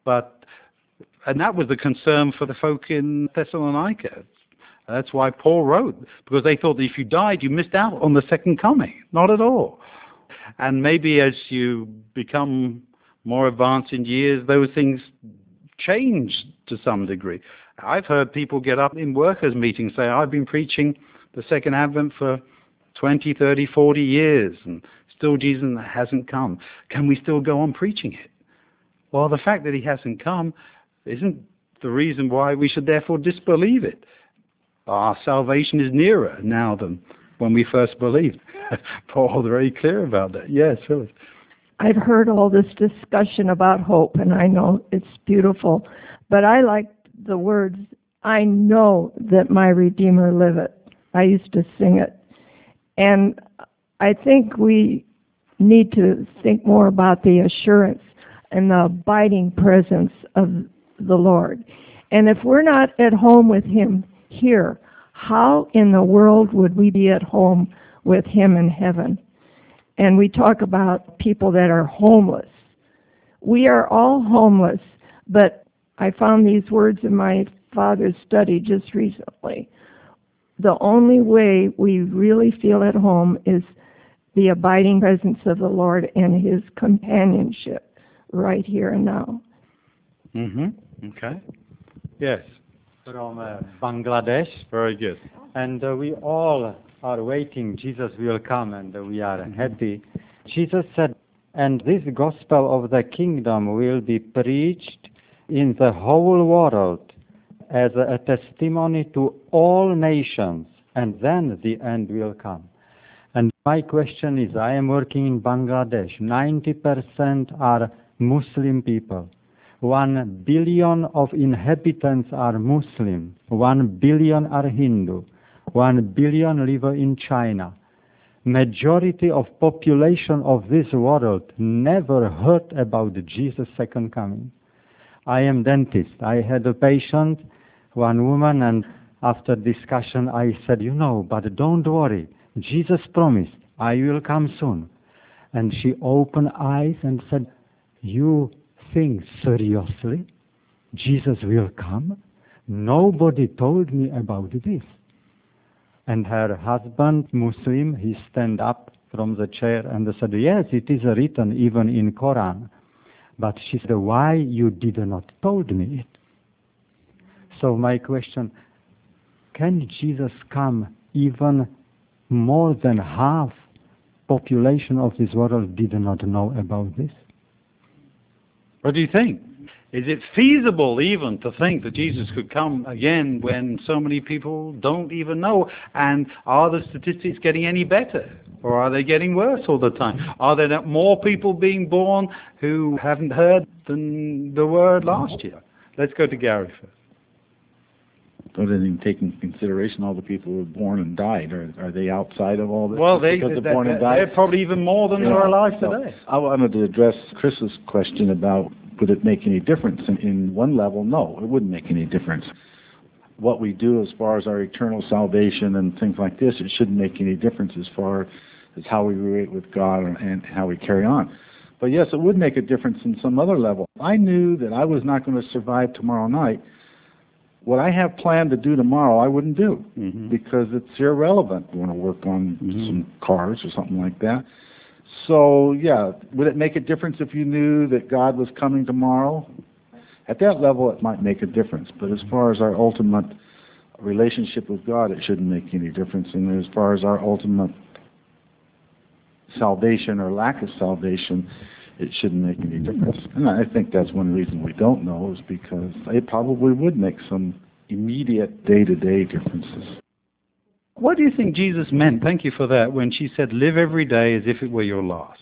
And that was the concern for the folk in Thessalonica. That's why Paul wrote, because they thought that if you died, you missed out on the second coming. Not at all. And maybe as you become more advanced in years, those things change to some degree. I've heard people get up in workers' meetings say, I've been preaching the second advent for 20, 30, 40 years, and still Jesus hasn't come. Can we still go on preaching it? Well, the fact that He hasn't come isn't the reason why we should therefore disbelieve it. Our salvation is nearer now than when we first believed. Paul's very clear about that. Yes, Phyllis. I've heard all this discussion about hope, and I know it's beautiful, but I like the words, I know that my Redeemer liveth. I used to sing it. And I think we need to think more about the assurance and the abiding presence of the Lord. And if we're not at home with Him here, how in the world would we be at home with him in heaven. And we talk about people that are homeless. We are all homeless, but I found these words in my father's study just recently. The only way we really feel at home is the abiding presence of the Lord and his companionship right here and now. Okay. Yes. From Bangladesh. Very good. And we all are waiting. Jesus will come, and we are happy. Jesus said, and this gospel of the kingdom will be preached in the whole world as a testimony to all nations, and then the end will come. And my question is, I am working in Bangladesh. 90% are Muslim people. 1 billion of inhabitants are Muslim. 1 billion are Hindu. 1 billion live in China. Majority of population of this world never heard about Jesus' second coming. I am dentist. I had a patient, one woman, and after discussion I said, but don't worry. Jesus promised, I will come soon. And she opened eyes and said, you think seriously? Jesus will come? Nobody told me about this. And her husband, Muslim, he stand up from the chair and said, yes, it is written even in Quran. But she said, why you did not told me it? So my question, can Jesus come even more than half population of this world did not know about this? What do you think? Is it feasible even to think that Jesus could come again when so many people don't even know? And are the statistics getting any better? Or are they getting worse all the time? Are there not more people being born who haven't heard the word last year? Let's go to Gary first. Don't even take into consideration all the people who were born and died. Are they outside of all this? Well, they're probably even more than are alive today. I wanted to address Chris's question about would it make any difference? In one level, no, it wouldn't make any difference. What we do as far as our eternal salvation and things like this, it shouldn't make any difference as far as how we relate with God and how we carry on. But yes, it would make a difference in some other level. I knew that I was not going to survive tomorrow night. What I have planned to do tomorrow, I wouldn't do because it's irrelevant. I want to work on some cars or something like that. So, yeah, would it make a difference if you knew that God was coming tomorrow? At that level, it might make a difference. But as far as our ultimate relationship with God, it shouldn't make any difference. And as far as our ultimate salvation or lack of salvation, it shouldn't make any difference. And I think that's one reason we don't know is because it probably would make some immediate day-to-day differences. What do you think Jesus meant, thank you for that, when she said, live every day as if it were your last?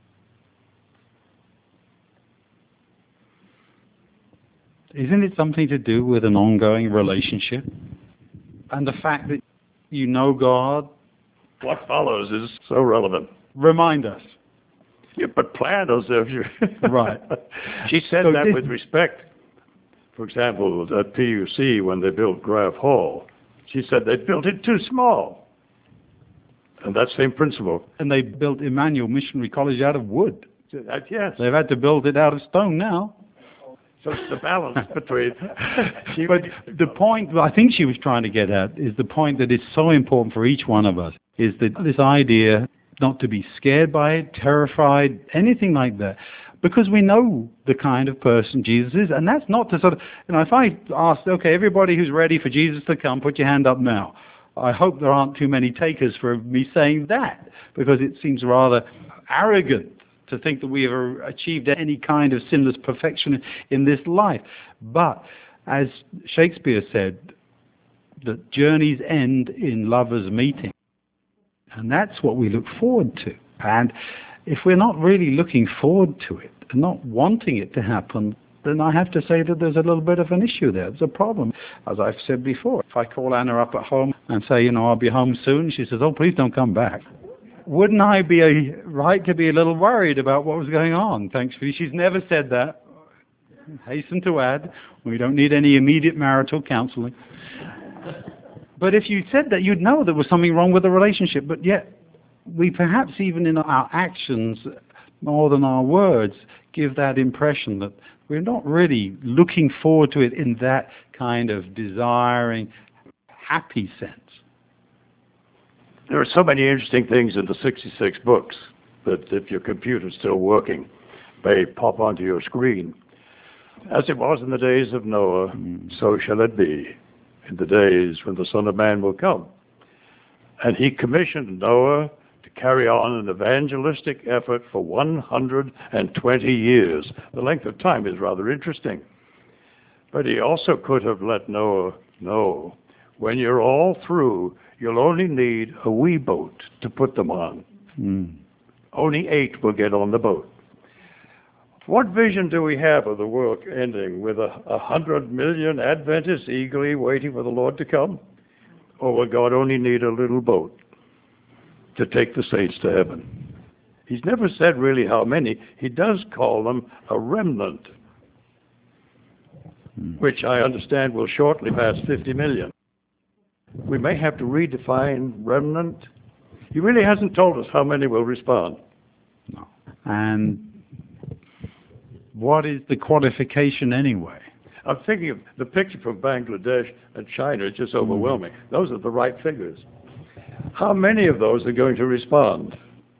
Isn't it something to do with an ongoing relationship? And the fact that you know God? What follows is so relevant. Remind us. Yeah, but plan as if you... Right. She said so that with respect. For example, at PUC, when they built Graff Hall, she said they built it too small. And that same principle. And they built Emmanuel Missionary College out of wood. Yes. They've had to build it out of stone now. So it's the balance between... But the point I think she was trying to get at is the point that is so important for each one of us, is that this idea not to be scared by it, terrified, anything like that. Because we know the kind of person Jesus is. And that's not to sort of, if I asked, okay, everybody who's ready for Jesus to come, put your hand up now. I hope there aren't too many takers for me saying that, because it seems rather arrogant to think that we have achieved any kind of sinless perfection in this life. But, as Shakespeare said, the journeys end in lovers' meeting. And that's what we look forward to. And if we're not really looking forward to it, and not wanting it to happen, then I have to say that there's a little bit of an issue there. There's a problem. As I've said before, if I call Anna up at home and say, I'll be home soon, she says, oh, please don't come back. Wouldn't I be right to be a little worried about what was going on? Thankfully, she's never said that. Hasten to add, we don't need any immediate marital counseling. But if you said that, you'd know there was something wrong with the relationship. But yet, we perhaps even in our actions, more than our words, give that impression that we're not really looking forward to it in that kind of desiring, happy sense. There are so many interesting things in the 66 books that if your computer's still working, may pop onto your screen. As it was in the days of Noah, so shall it be in the days when the Son of Man will come. And he commissioned Noah to carry on an evangelistic effort for 120 years. The length of time is rather interesting. But he also could have let Noah know, when you're all through, you'll only need a wee boat to put them on. Only 8 will get on the boat. What vision do we have of the world ending with 100 million Adventists eagerly waiting for the Lord to come? Or will God only need a little boat to take the saints to heaven? He's never said really how many. He does call them a remnant, which I understand will shortly pass 50 million. We may have to redefine remnant. He really hasn't told us how many will respond. No. And what is the qualification anyway? I'm thinking of the picture from Bangladesh and China. It's just overwhelming. Those are the right figures. How many of those are going to respond?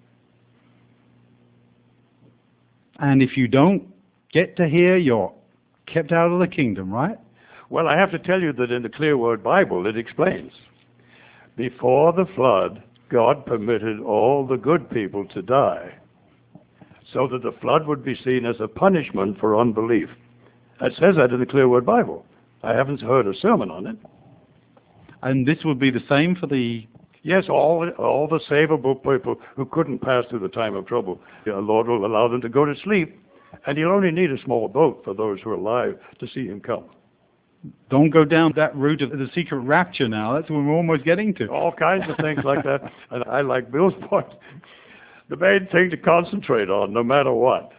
And if you don't get to hear, you're kept out of the kingdom, right? Well, I have to tell you that in the Clear Word Bible, it explains. Before the flood, God permitted all the good people to die, so that the flood would be seen as a punishment for unbelief. It says that in the Clear Word Bible. I haven't heard a sermon on it. And this would be the same for the... Yes, all the savable people who couldn't pass through the time of trouble. The Lord will allow them to go to sleep, and He'll only need a small boat for those who are alive to see Him come. Don't go down that route of the secret rapture now. That's what we're almost getting to. All kinds of things like that. And I like Bill's point. The main thing to concentrate on, no matter what.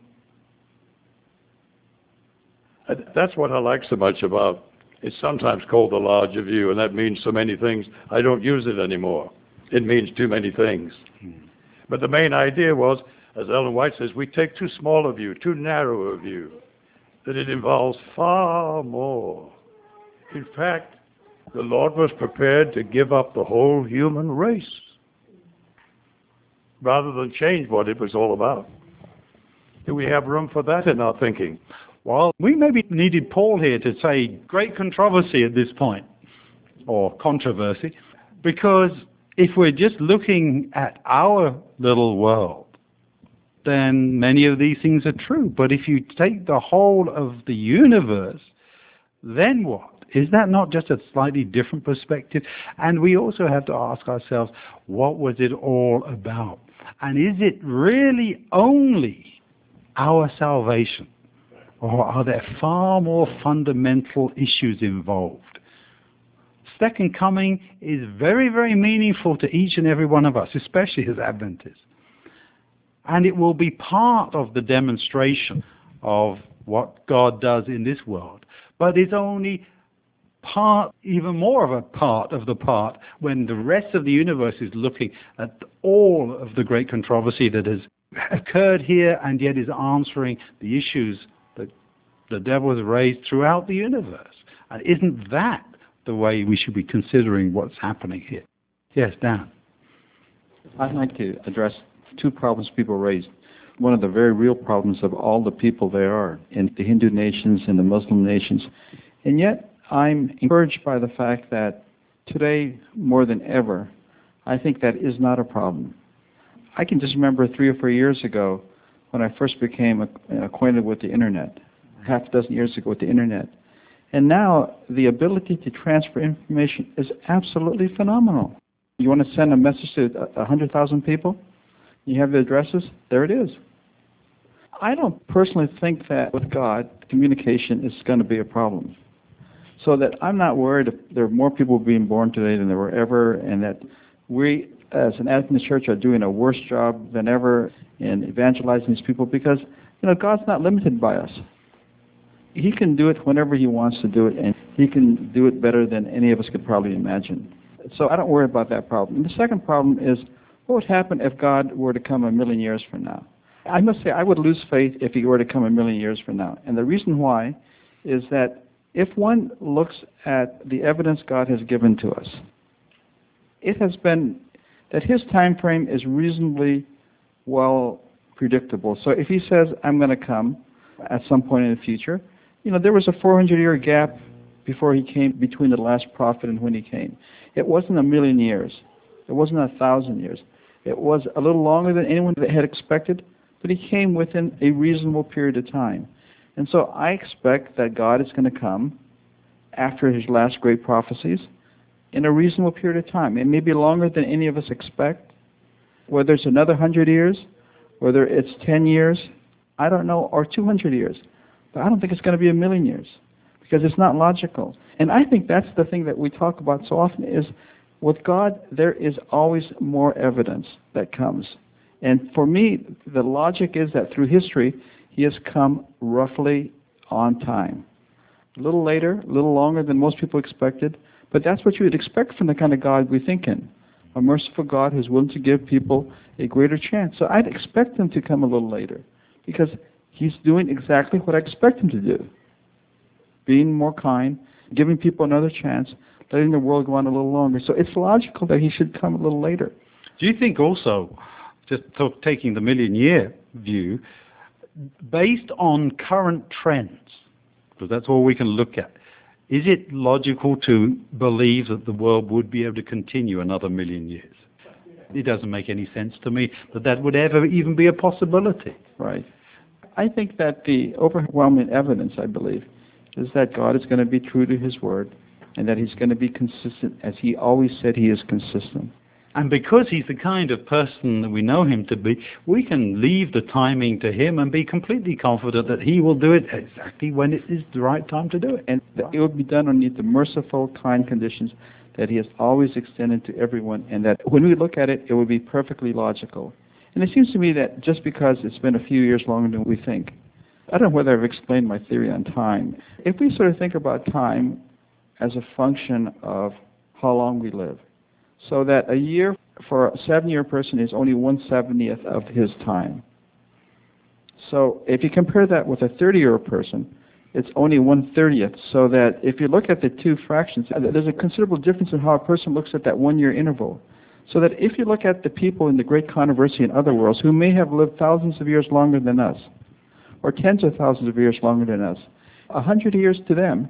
And that's what I like so much about. It's sometimes called the larger view, and that means so many things. I don't use it anymore. It means too many things. But the main idea was, as Ellen White says, we take too small a view, too narrow a view, that it involves far more. In fact, the Lord was prepared to give up the whole human race rather than change what it was all about. Do we have room for that in our thinking? Well, we maybe needed Paul here to say great controversy at this point, or controversy, because if we're just looking at our little world, then many of these things are true. But if you take the whole of the universe, then what? Is that not just a slightly different perspective? And we also have to ask ourselves, what was it all about? And is it really only our salvation? Or are there far more fundamental issues involved? Second coming is very, very meaningful to each and every one of us, especially as Adventists. And it will be part of the demonstration of what God does in this world. But it's only part, even more of a part of the part, when the rest of the universe is looking at all of the great controversy that has occurred here and yet is answering the issues that the devil has raised throughout the universe. And isn't that the way we should be considering what's happening here? Yes, Dan. I'd like to address 2 problems people raised. One of the very real problems of all the people there are in the Hindu nations and the Muslim nations. And yet, I'm encouraged by the fact that today, more than ever, I think that is not a problem. I can just remember 3 or 4 years ago when I first became acquainted with the Internet, half a dozen years ago with the Internet. And now, the ability to transfer information is absolutely phenomenal. You want to send a message to 100,000 people? You have the addresses? There it is. I don't personally think that with God, communication is going to be a problem. So that I'm not worried if there are more people being born today than there were ever, and that we, as an Adventist church, are doing a worse job than ever in evangelizing these people, because, God's not limited by us. He can do it whenever He wants to do it, and He can do it better than any of us could probably imagine. So I don't worry about that problem. And the second problem is, What would happen if God were to come 1,000,000 years from now? I must say I would lose faith if he were to come 1,000,000 years from now. And the reason why is that if one looks at the evidence God has given to us, it has been that his time frame is reasonably well predictable. So if he says, I'm going to come at some point in the future, there was a 400-year gap before he came, between the last prophet and when he came. It wasn't 1,000,000 years. It wasn't 1,000 years. It was a little longer than anyone had expected, but he came within a reasonable period of time. And so I expect that God is going to come after his last great prophecies in a reasonable period of time. It may be longer than any of us expect. Whether it's another 100 years, whether it's 10 years, I don't know, or 200 years. But I don't think it's going to be 1,000,000 years because it's not logical. And I think that's the thing that we talk about so often is with God, there is always more evidence that comes. And for me, the logic is that through history, he has come roughly on time. A little later, a little longer than most people expected, but that's what you would expect from the kind of God we think in. A merciful God who's willing to give people a greater chance. So I'd expect him to come a little later because he's doing exactly what I expect him to do. Being more kind, giving people another chance, letting the world go on a little longer. So it's logical that he should come a little later. Do you think also, just taking the 1,000,000-year view, based on current trends, because that's all we can look at, is it logical to believe that the world would be able to continue another 1,000,000 years? It doesn't make any sense to me that would ever even be a possibility. Right. I think that the overwhelming evidence, I believe, is that God is going to be true to his word and that he's going to be consistent as he always said he is consistent. And because he's the kind of person that we know him to be, we can leave the timing to him and be completely confident that he will do it exactly when it is the right time to do it. And that it will be done underneath the merciful, kind conditions that he has always extended to everyone, and that when we look at it, it will be perfectly logical. And it seems to me that just because it's been a few years longer than we think, I don't know whether I've explained my theory on time. If we sort of think about time as a function of how long we live, so that a year for a 7-year person is only 1/70th of his time. So if you compare that with a 30-year person, it's only 1/30th. So that if you look at the two fractions, there's a considerable difference in how a person looks at that 1-year interval. So that if you look at the people in the great controversy in other worlds who may have lived thousands of years longer than us, or tens of thousands of years longer than us, 100 years to them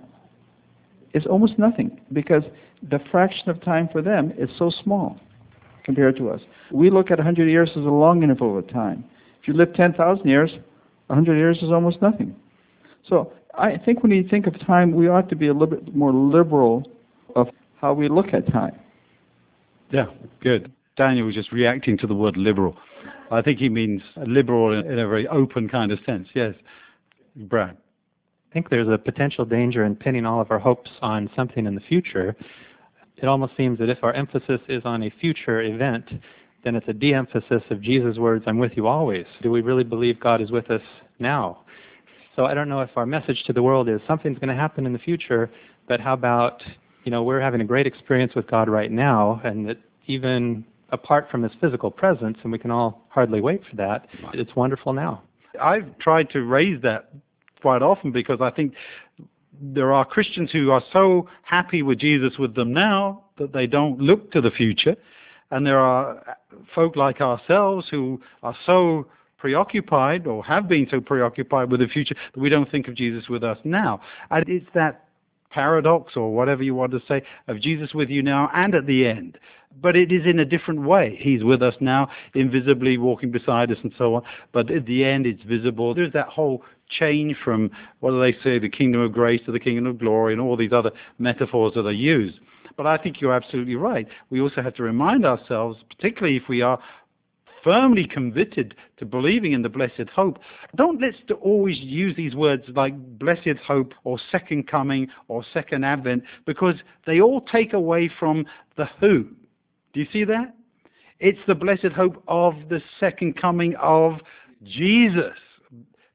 is almost nothing because the fraction of time for them is so small compared to us. We look at 100 years as a long interval of time. If you live 10,000 years, 100 years is almost nothing. So I think when you think of time, we ought to be a little bit more liberal of how we look at time. Yeah, good. Daniel was just reacting to the word liberal. I think he means liberal in a very open kind of sense. Yes. Brad. I think there's a potential danger in pinning all of our hopes on something in the future. It almost seems that if our emphasis is on a future event, then it's a de-emphasis of Jesus' words, I'm with you always. Do we really believe God is with us now? So I don't know if our message to the world is something's going to happen in the future, but how about, we're having a great experience with God right now, and that even apart from his physical presence, and we can all hardly wait for that, it's wonderful now. I've tried to raise that quite often because I think there are Christians who are so happy with Jesus with them now that they don't look to the future. And there are folk like ourselves who are so preoccupied or have been so preoccupied with the future that we don't think of Jesus with us now. And it's that paradox or whatever you want to say of Jesus with you now and at the end. But it is in a different way. He's with us now, invisibly walking beside us and so on. But at the end, it's visible. There's that whole change from, what do they say, the kingdom of grace to the kingdom of glory and all these other metaphors that are used. But I think you're absolutely right. We also have to remind ourselves, particularly if we are firmly committed to believing in the blessed hope, let's always use these words like blessed hope or second coming or second advent, because they all take away from the who. Do you see that? It's the blessed hope of the second coming of Jesus.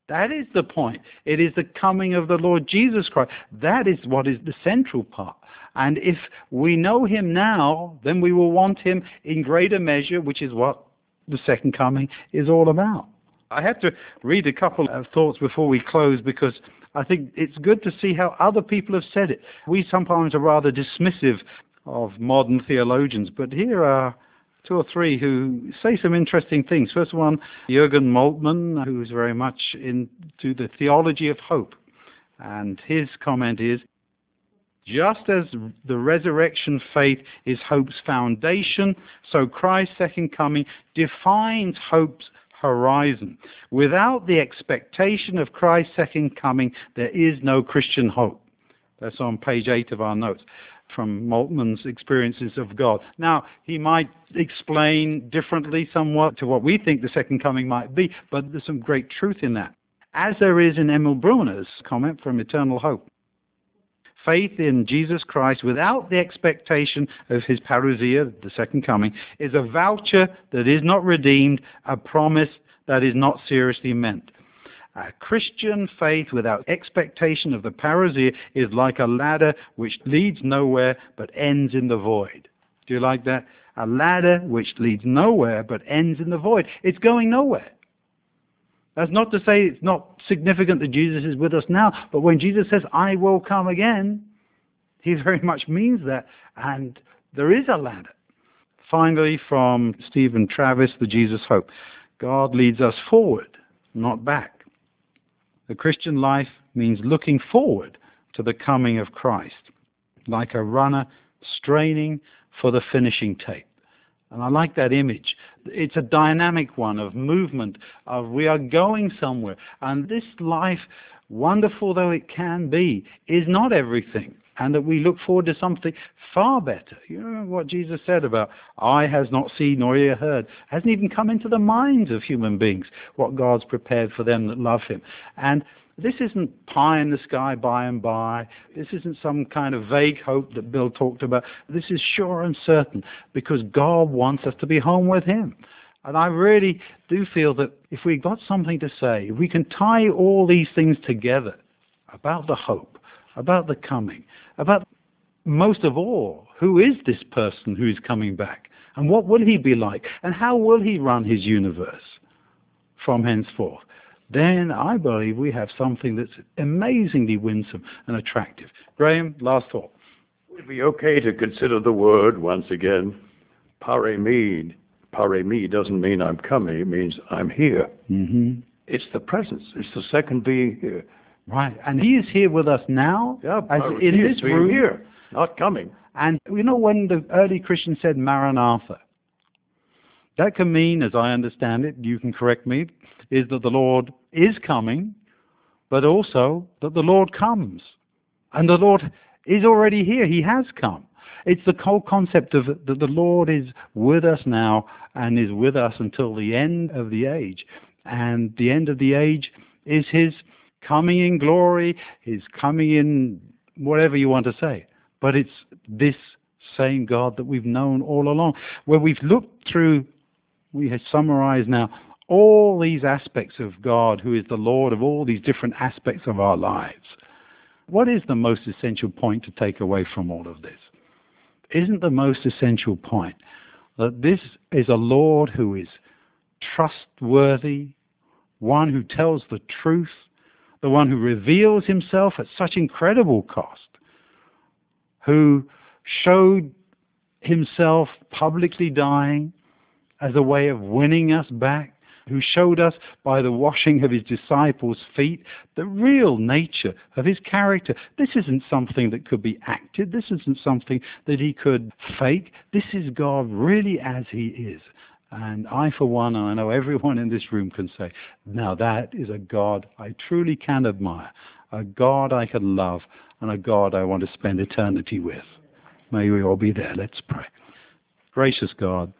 That is the point. It is the coming of the Lord Jesus Christ. That is what is the central part. And if we know him now, then we will want him in greater measure, which is what the second coming is all about. I have to read a couple of thoughts before we close, because I think it's good to see how other people have said it. We sometimes are rather dismissive of modern theologians, but here are two or three who say some interesting things. First one, Jürgen Moltmann, who's very much into the theology of hope. And his comment is, just as the resurrection faith is hope's foundation, so Christ's second coming defines hope's horizon. Without the expectation of Christ's second coming, there is no Christian hope. That's on page 8 of our notes from Moltmann's experiences of God. Now, he might explain differently somewhat to what we think the second coming might be, but there's some great truth in that. As there is in Emil Brunner's comment from Eternal Hope. Faith in Jesus Christ without the expectation of his parousia, the second coming, is a voucher that is not redeemed, a promise that is not seriously meant. A Christian faith without expectation of the parousia is like a ladder which leads nowhere but ends in the void. Do you like that? A ladder which leads nowhere but ends in the void. It's going nowhere. That's not to say it's not significant that Jesus is with us now, but when Jesus says, I will come again, he very much means that, and there is a ladder. Finally, from Stephen Travis, The Jesus Hope, God leads us forward, not back. The Christian life means looking forward to the coming of Christ, like a runner straining for the finishing tape. And I like that image. It's a dynamic one of movement, of we are going somewhere. And this life, wonderful though it can be, is not everything. And that we look forward to something far better. You know what Jesus said about, eye has not seen nor ear heard. Hasn't even come into the minds of human beings what God's prepared for them that love him. And this isn't pie in the sky by and by. This isn't some kind of vague hope that Bill talked about. This is sure and certain because God wants us to be home with him. And I really do feel that if we've got something to say, if we can tie all these things together about the hope, about the coming, about most of all, who is this person who is coming back? And what will he be like? And how will he run his universe from henceforth? Then I believe we have something that's amazingly winsome and attractive. Graham, last thought. Would it be okay to consider the word, once again, paremi? Paremi doesn't mean I'm coming, it means I'm here. Mm-hmm. It's the presence, it's the second being here. Right, and he is here with us now, yeah, as in this room. Here, not coming. And you know when the early Christians said Maranatha, that can mean, as I understand it, you can correct me, is that the Lord is coming, but also that the Lord comes. And the Lord is already here. He has come. It's the whole concept of that the Lord is with us now and is with us until the end of the age. And the end of the age is his coming in glory, his coming in whatever you want to say. But it's this same God that we've known all along, where we've looked through, we have summarized now all these aspects of God, who is the Lord of all these different aspects of our lives. What is the most essential point to take away from all of this? Isn't the most essential point that this is a Lord who is trustworthy, one who tells the truth, the one who reveals himself at such incredible cost, who showed himself publicly dying as a way of winning us back, who showed us by the washing of his disciples' feet the real nature of his character. This isn't something that could be acted. This isn't something that he could fake. This is God really as he is. And I, for one, and I know everyone in this room can say, now that is a God I truly can admire, a God I can love, and a God I want to spend eternity with. May we all be there. Let's pray. Gracious God,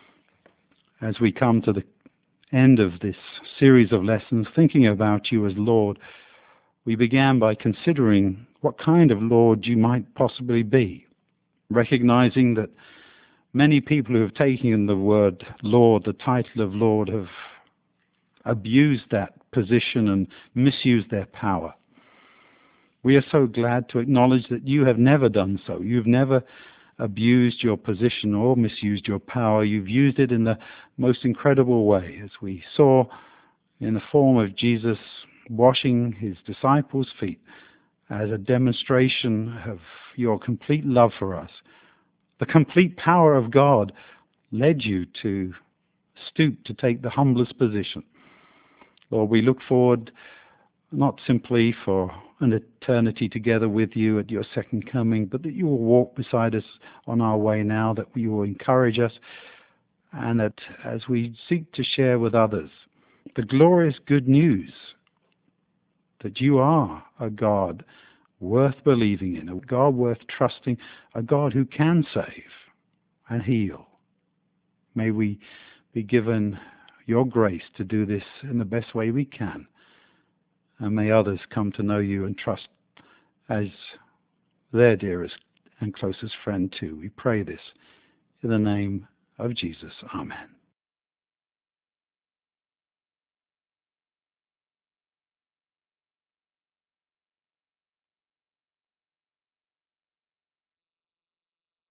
as we come to the end of this series of lessons, thinking about you as Lord, we began by considering what kind of Lord you might possibly be, recognizing that many people who have taken the word Lord, the title of Lord, have abused that position and misused their power. We are so glad to acknowledge that you have never done so. You've never abused your position or misused your power. You've used it in the most incredible way, as we saw in the form of Jesus washing his disciples' feet as a demonstration of your complete love for us. The complete power of God led you to stoop to take the humblest position. Lord, we look forward not simply for an eternity together with you at your second coming, but that you will walk beside us on our way now, that you will encourage us, and that as we seek to share with others the glorious good news that you are a God worth believing in, a God worth trusting, a God who can save and heal. May we be given your grace to do this in the best way we can. And may others come to know you and trust as their dearest and closest friend too. We pray this in the name of Jesus. Amen.